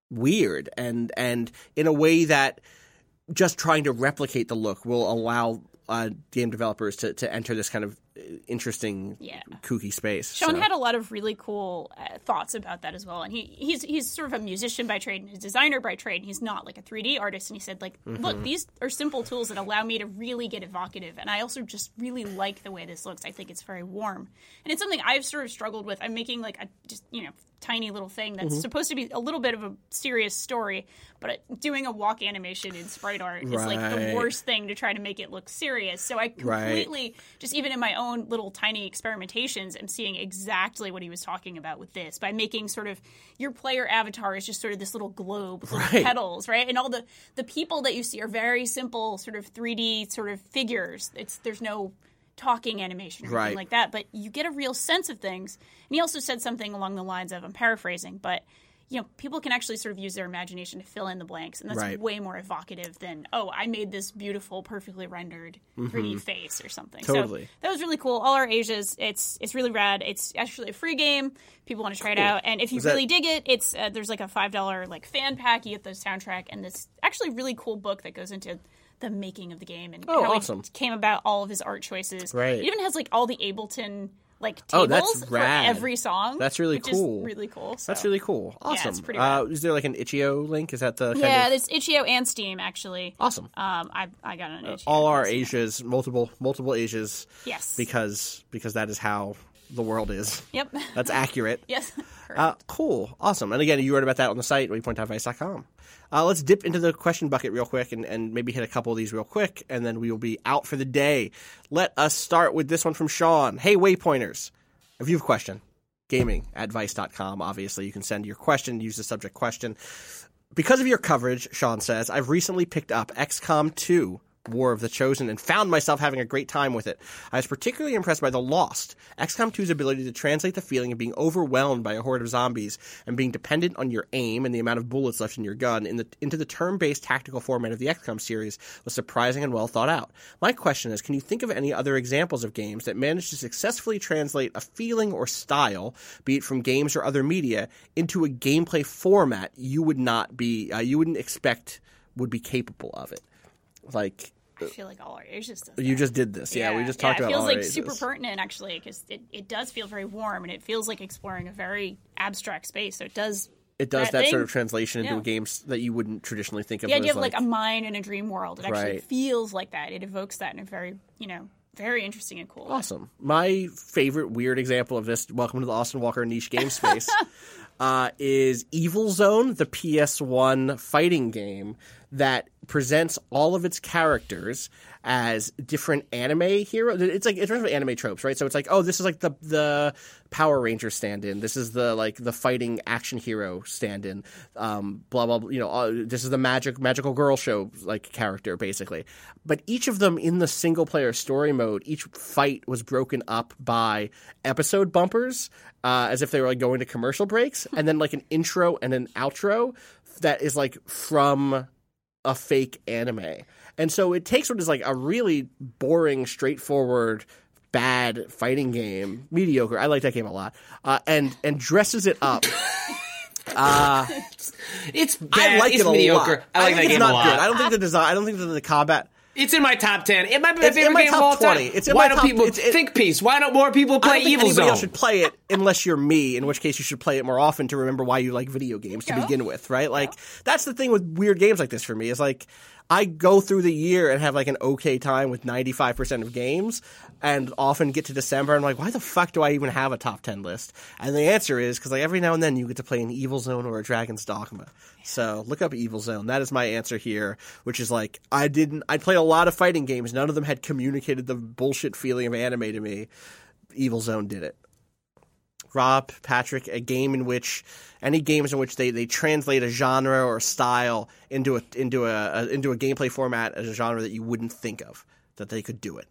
weird and and in a way that just trying to replicate the look will allow uh, game developers to, to enter this kind of interesting, Yeah. kooky space. Sean So- had a lot of really cool uh, thoughts about that as well, and he he's he's sort of a musician by trade and a designer by trade. And he's not like a three D artist, and he said like, Mm-hmm. look, these are simple tools that allow me to really get evocative, and I also just really like the way this looks. I think it's very warm, and it's something I've sort of struggled with. I'm making like a just you know tiny little thing that's Mm-hmm. supposed to be a little bit of a serious story, but it, doing a walk animation in sprite art is like the Right. worst thing to try to make it look serious. So I completely just even in my own little tiny experimentations, I'm seeing exactly what he was talking about with this by making sort of your player avatar is just sort of this little globe with little Right. petals, right? And all the the people that you see are very simple sort of three D sort of figures. It's there's no talking animation or anything Right. like that, but you get a real sense of things. And he also said something along the lines of, I'm paraphrasing, but you know, people can actually sort of use their imagination to fill in the blanks, and that's Right. way more evocative than, oh, I made this beautiful, perfectly rendered three D face or something. Totally. So that was really cool. All Our Asias, it's it's really rad. It's actually a free game. People want to try it out, and if you Was that- really dig it, it's uh, there's like a five dollar like fan pack. You get the soundtrack and this actually really cool book that goes into the making of the game and Oh, how awesome. it came about, all of his art choices. Right. It even has like all the Ableton like Oh, tables that's for rad. every song. That's really which cool. Is really cool. So. That's really cool. Awesome. it's pretty uh, rad. is there like an itch.io link? Is that the kind Yeah, of there's itch.io and Steam actually. awesome? Um, I I got an itch.io. All our so- Asias, multiple multiple Asias. Yes. Because because that is how the world is. Yep. That's accurate. Yes. Uh, cool. Awesome. And again, you wrote about that on the site, waypoint dot vice dot com. Uh, let's dip into the question bucket real quick and, and maybe hit a couple of these real quick, and then we will be out for the day. Let us start with this one from Sean. Hey, Waypointers. If you have a question, gaming at vice dot com. Obviously, you can send your question, use the subject question. Because of your coverage, Sean says, I've recently picked up X COM two, War of the Chosen, and found myself having a great time with it. I was particularly impressed by the Lost, X COM two's ability to translate the feeling of being overwhelmed by a horde of zombies and being dependent on your aim and the amount of bullets left in your gun in the, into the turn-based tactical format of the X COM series was surprising and well thought out. My question is, can you think of any other examples of games that managed to successfully translate a feeling or style, be it from games or other media, into a gameplay format you would not be, uh, you wouldn't expect would be capable of it? Like, I feel like All Our Asias does you that. just did this. Yeah, we just talked yeah, about it feels all like our super Asias. pertinent actually because it, it does feel very warm and it feels like exploring a very abstract space. So it does. It does that that thing. sort of translation into Yeah. a game s- that you wouldn't traditionally think of The idea as of like, a mind in a dream world. It actually Right. feels like that. It evokes that in a very you know very interesting and cool. way. awesome. My favorite weird example of this, welcome to the Austin Walker niche game space, uh, is Evil Zone, the P S one fighting game that presents all of its characters as different anime heroes. It's like it's sort of anime tropes, right? So it's like, oh, this is like the the Power Ranger stand-in. This is the like the fighting action hero stand-in. Um, blah blah. blah you know, uh, this is the magic magical girl show like character basically. But each of them in the single player story mode, each fight was broken up by episode bumpers, uh, as if they were like going to commercial breaks, and then like an intro and an outro that is like from a fake anime. And so it takes what is like a really boring, straightforward, bad fighting game, mediocre. I like that game a lot, uh, and and dresses it up. Uh, it's bad. I like it's it a mediocre. lot. I like I think that it's game not a lot. good. I don't think the design. I don't think that the combat. It's in my top ten. It might be my It's in favorite my game top of all time. twenty. It's in Why my don't top- people it's- it- think piece? Why don't more people I play don't think Evil anybody Zone? else should play it unless you're me, in which case you should play it more often to remember why you like video games to begin with, right? Like that's the thing with weird games like this for me is like I go through the year and have like an okay time with ninety-five percent of games and often get to December and I'm like, why the fuck do I even have a top ten list? And the answer is because like every now and then you get to play an Evil Zone or a Dragon's Dogma. So look up Evil Zone. That is my answer here, which is like I didn't I played a lot of fighting games. None of them had communicated the bullshit feeling of anime to me. Evil Zone did it. Rob, Patrick, a game in which any games in which they, they translate a genre or a style into a into a, a into a gameplay format as a genre that you wouldn't think of that they could do it.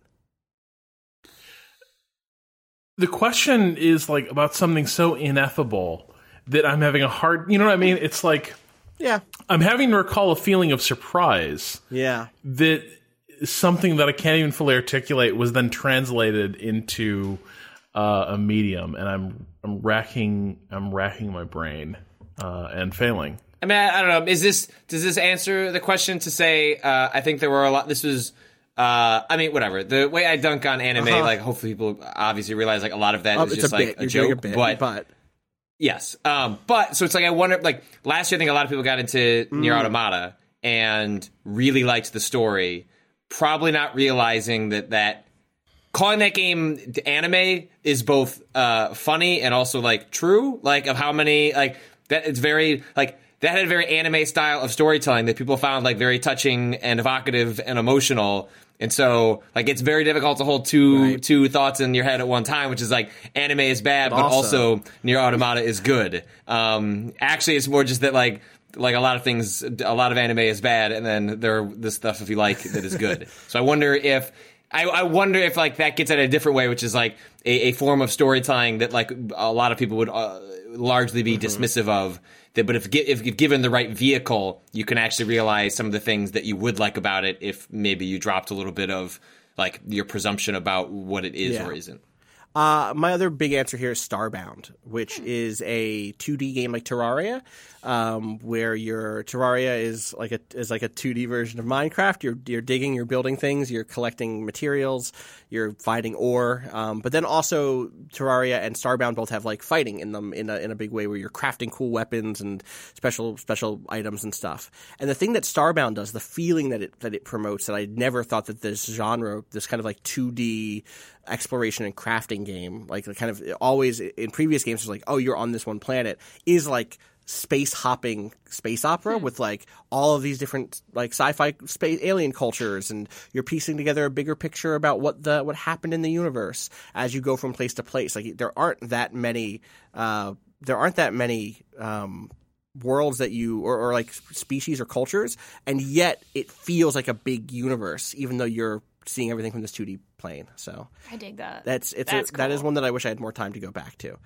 The question is like about something so ineffable that I'm having a hard, you know what I mean? It's like Yeah. I'm having to recall a feeling of surprise Yeah. that something that I can't even fully articulate was then translated into uh, a medium, and I'm I'm racking I'm racking my brain uh, and failing. I mean, I, I don't know. Is this does this answer the question to say? Uh, I think there were a lot. This was. Uh, I mean, whatever. The way I dunk on anime, Uh-huh. like, hopefully people obviously realize like a lot of that Oh, is it's just a like bit. a You're joke. doing a bit, but, but yes, um, but so it's like I wonder. Like last year, I think a lot of people got into Nier Automata and really liked the story, probably not realizing that that. Calling that game anime is both uh, funny and also like true, like of how many like that it's very like that had a very anime style of storytelling that people found like very touching and evocative and emotional, and so like it's very difficult to hold two Right. two thoughts in your head at one time, which is like anime is bad, but, But also, also Nier Automata is good. Um, actually, it's more just that like. Like a lot of things, a lot of anime is bad, and then there are the stuff if you like that is good. So I wonder if I, I wonder if like that gets at a different way, which is like a, a form of storytelling that like a lot of people would uh, largely be Mm-hmm. dismissive dismissive of. That, but if, gi- if if given the right vehicle, you can actually realize some of the things that you would like about it. If maybe you dropped a little bit of like your presumption about what it is Yeah. or isn't. Uh, my other big answer here is Starbound, which is a two D game like Terraria, um, where your Terraria is like a is like a two D version of Minecraft. You're you're digging, you're building things, you're collecting materials, you're finding ore. Um, but then also Terraria and Starbound both have like fighting in them in a in a big way, where you're crafting cool weapons and special special items and stuff. And the thing that Starbound does, the feeling that it that it promotes, that I never thought that this genre, this kind of like two D exploration and crafting game, like kind of always in previous games was like, oh, you're on this one planet, is like space hopping space opera with like all of these different like sci-fi space alien cultures, and you're piecing together a bigger picture about what the what happened in the universe as you go from place to place. Like there aren't that many uh there aren't that many um worlds that you or, or like species or cultures, and yet it feels like a big universe even though you're seeing everything from this two D plane. So I dig that. that's it's That's a, that is cool. one that I wish I had more time to go back to.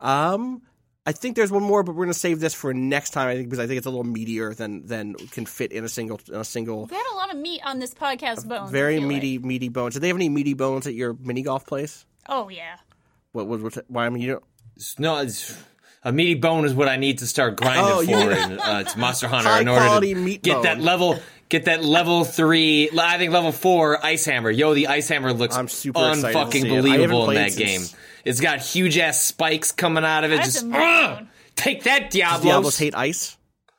Um, I think there's one more, but we're going to save this for next time. I think because I think it's a little meatier than than can fit in a single in a single. We had a lot of meat on this podcast, Bones. I Very feel meaty like. meaty bones. Did they have any meaty bones at your mini golf place? Oh yeah. What was what, why? I mean, you don't. No, it's, a meaty bone is what I need to start grinding Oh, for you need- in uh, it's Monster Hunter High in order quality to meat get bone. that level. Get that level three. I think level four Ice Hammer. Yo, the Ice Hammer looks I'm super excited to unfucking see it. I haven't believable in played that since- game. It's got huge ass spikes coming out of it. That's Just a meat "Ugh! bone. Take that, Does Diablos. Diablos hate ice?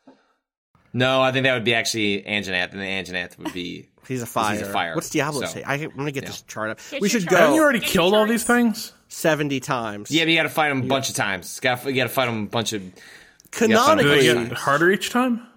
No, I think that would be actually Anjanath, and the Anjanath would be. He's a fire. He's a fire. What's Diablos So- hate? I, I'm gonna get this chart up. Get we your should chart. Haven't go you already Get killed all yours. these things? seventy times. Yeah, but you got to fight him a bunch of times. Got you got to fight him a bunch of. Do Canonically, they get harder each time?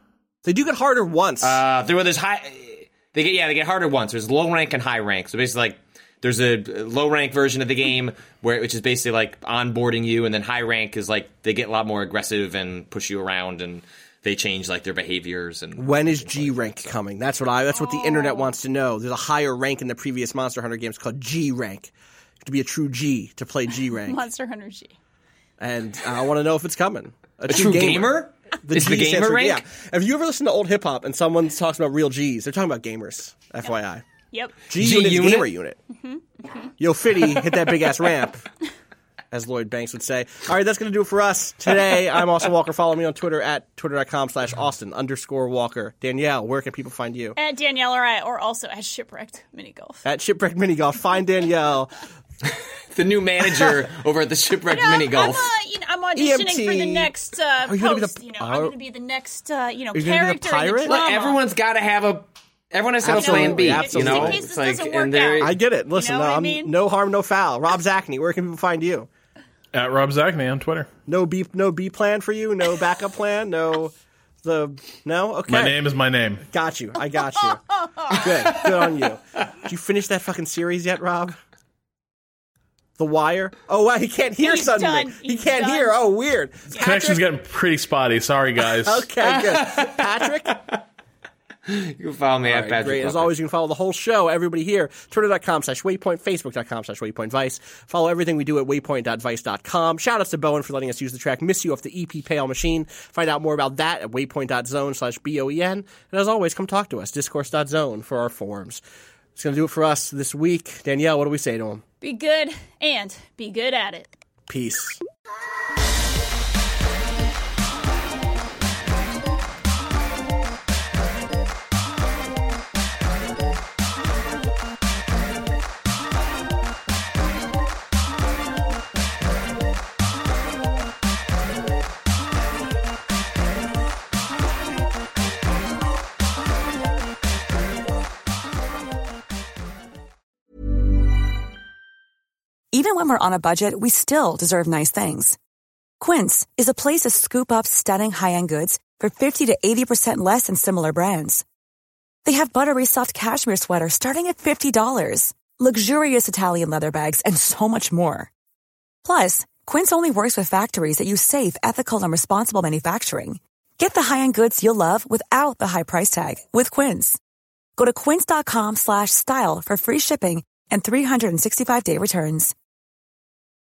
They do get harder once. Uh, there were there's high. They get yeah they get harder once. There's low rank and high rank. So basically, like there's a low rank version of the game where which is basically like onboarding you, and then high rank is like they get a lot more aggressive and push you around, and they change like their behaviors. And when is G rank so. coming? That's what I. That's what the internet wants to know. There's a higher rank in the previous Monster Hunter games called G rank. You have to be a true G to play G rank. Monster Hunter G. And I want to know if it's coming. A, a true, true gamer. gamer? The is G the gamer rank? Yeah. Have you ever listened to old hip hop and someone talks about real G's? They're talking about gamers. F Y I. Yep. G, G unit, unit? Gamer unit. Mm-hmm. Mm-hmm. Yo, Fitty, hit that big ass ramp, as Lloyd Banks would say. All right, that's going to do it for us today. I'm Austin Walker. Follow me on Twitter at twitter.com slash Austin underscore Walker. Danielle, where can people find you? At Danielle or I, or also at Shipwrecked Mini Golf. At Shipwrecked Mini Golf. Find Danielle. The new manager over at the Shipwrecked you know, Mini Golf. I'm, uh, you know, I'm auditioning E M T. for the next uh, Are you post. the, you know, uh, I'm going to be the next, uh, you know, Are you character gonna be the in the pirate? drama. Look, everyone's got to have a. Everyone has to have a Absolutely, plan B. absolutely. You know, In case this it's like doesn't work and there. out. I get it. Listen, You know what I um, mean? no harm, no foul. Rob Zachney, where can people find you? At Rob Zachney on Twitter. No B, no B plan for you. No backup plan. No, the no. Okay, My name is my name. got you. I got you. Good, good on you. Did you finish that fucking series yet, Rob? The Wire. Oh wow, he can't hear He's suddenly. done. He He's can't done. hear. Oh, weird. Connection's getting pretty spotty. Sorry, guys. Okay, good. Patrick. You can follow me All at right, Patrick. great. As Rucker. always, you can follow the whole show, everybody here, twitter.com slash waypoint, facebook.com slash waypointvice. Follow everything we do at waypoint dot vice dot com. Shout outs to Bowen for letting us use the track Miss You off the E P Pale Machine. Find out more about that at waypoint.zone slash B O E N. And as always, come talk to us, discourse.zone for our forums. It's going to do it for us this week. Danielle, what do we say to him? Be good and be good at it. Peace. Even when we're on a budget, we still deserve nice things. Quince is a place to scoop up stunning high-end goods for fifty to eighty percent less than similar brands. They have buttery soft cashmere sweaters starting at fifty dollars, luxurious Italian leather bags, and so much more. Plus, Quince only works with factories that use safe, ethical, and responsible manufacturing. Get the high-end goods you'll love without the high price tag with Quince. Go to quince.com slash style for free shipping and three sixty-five day returns.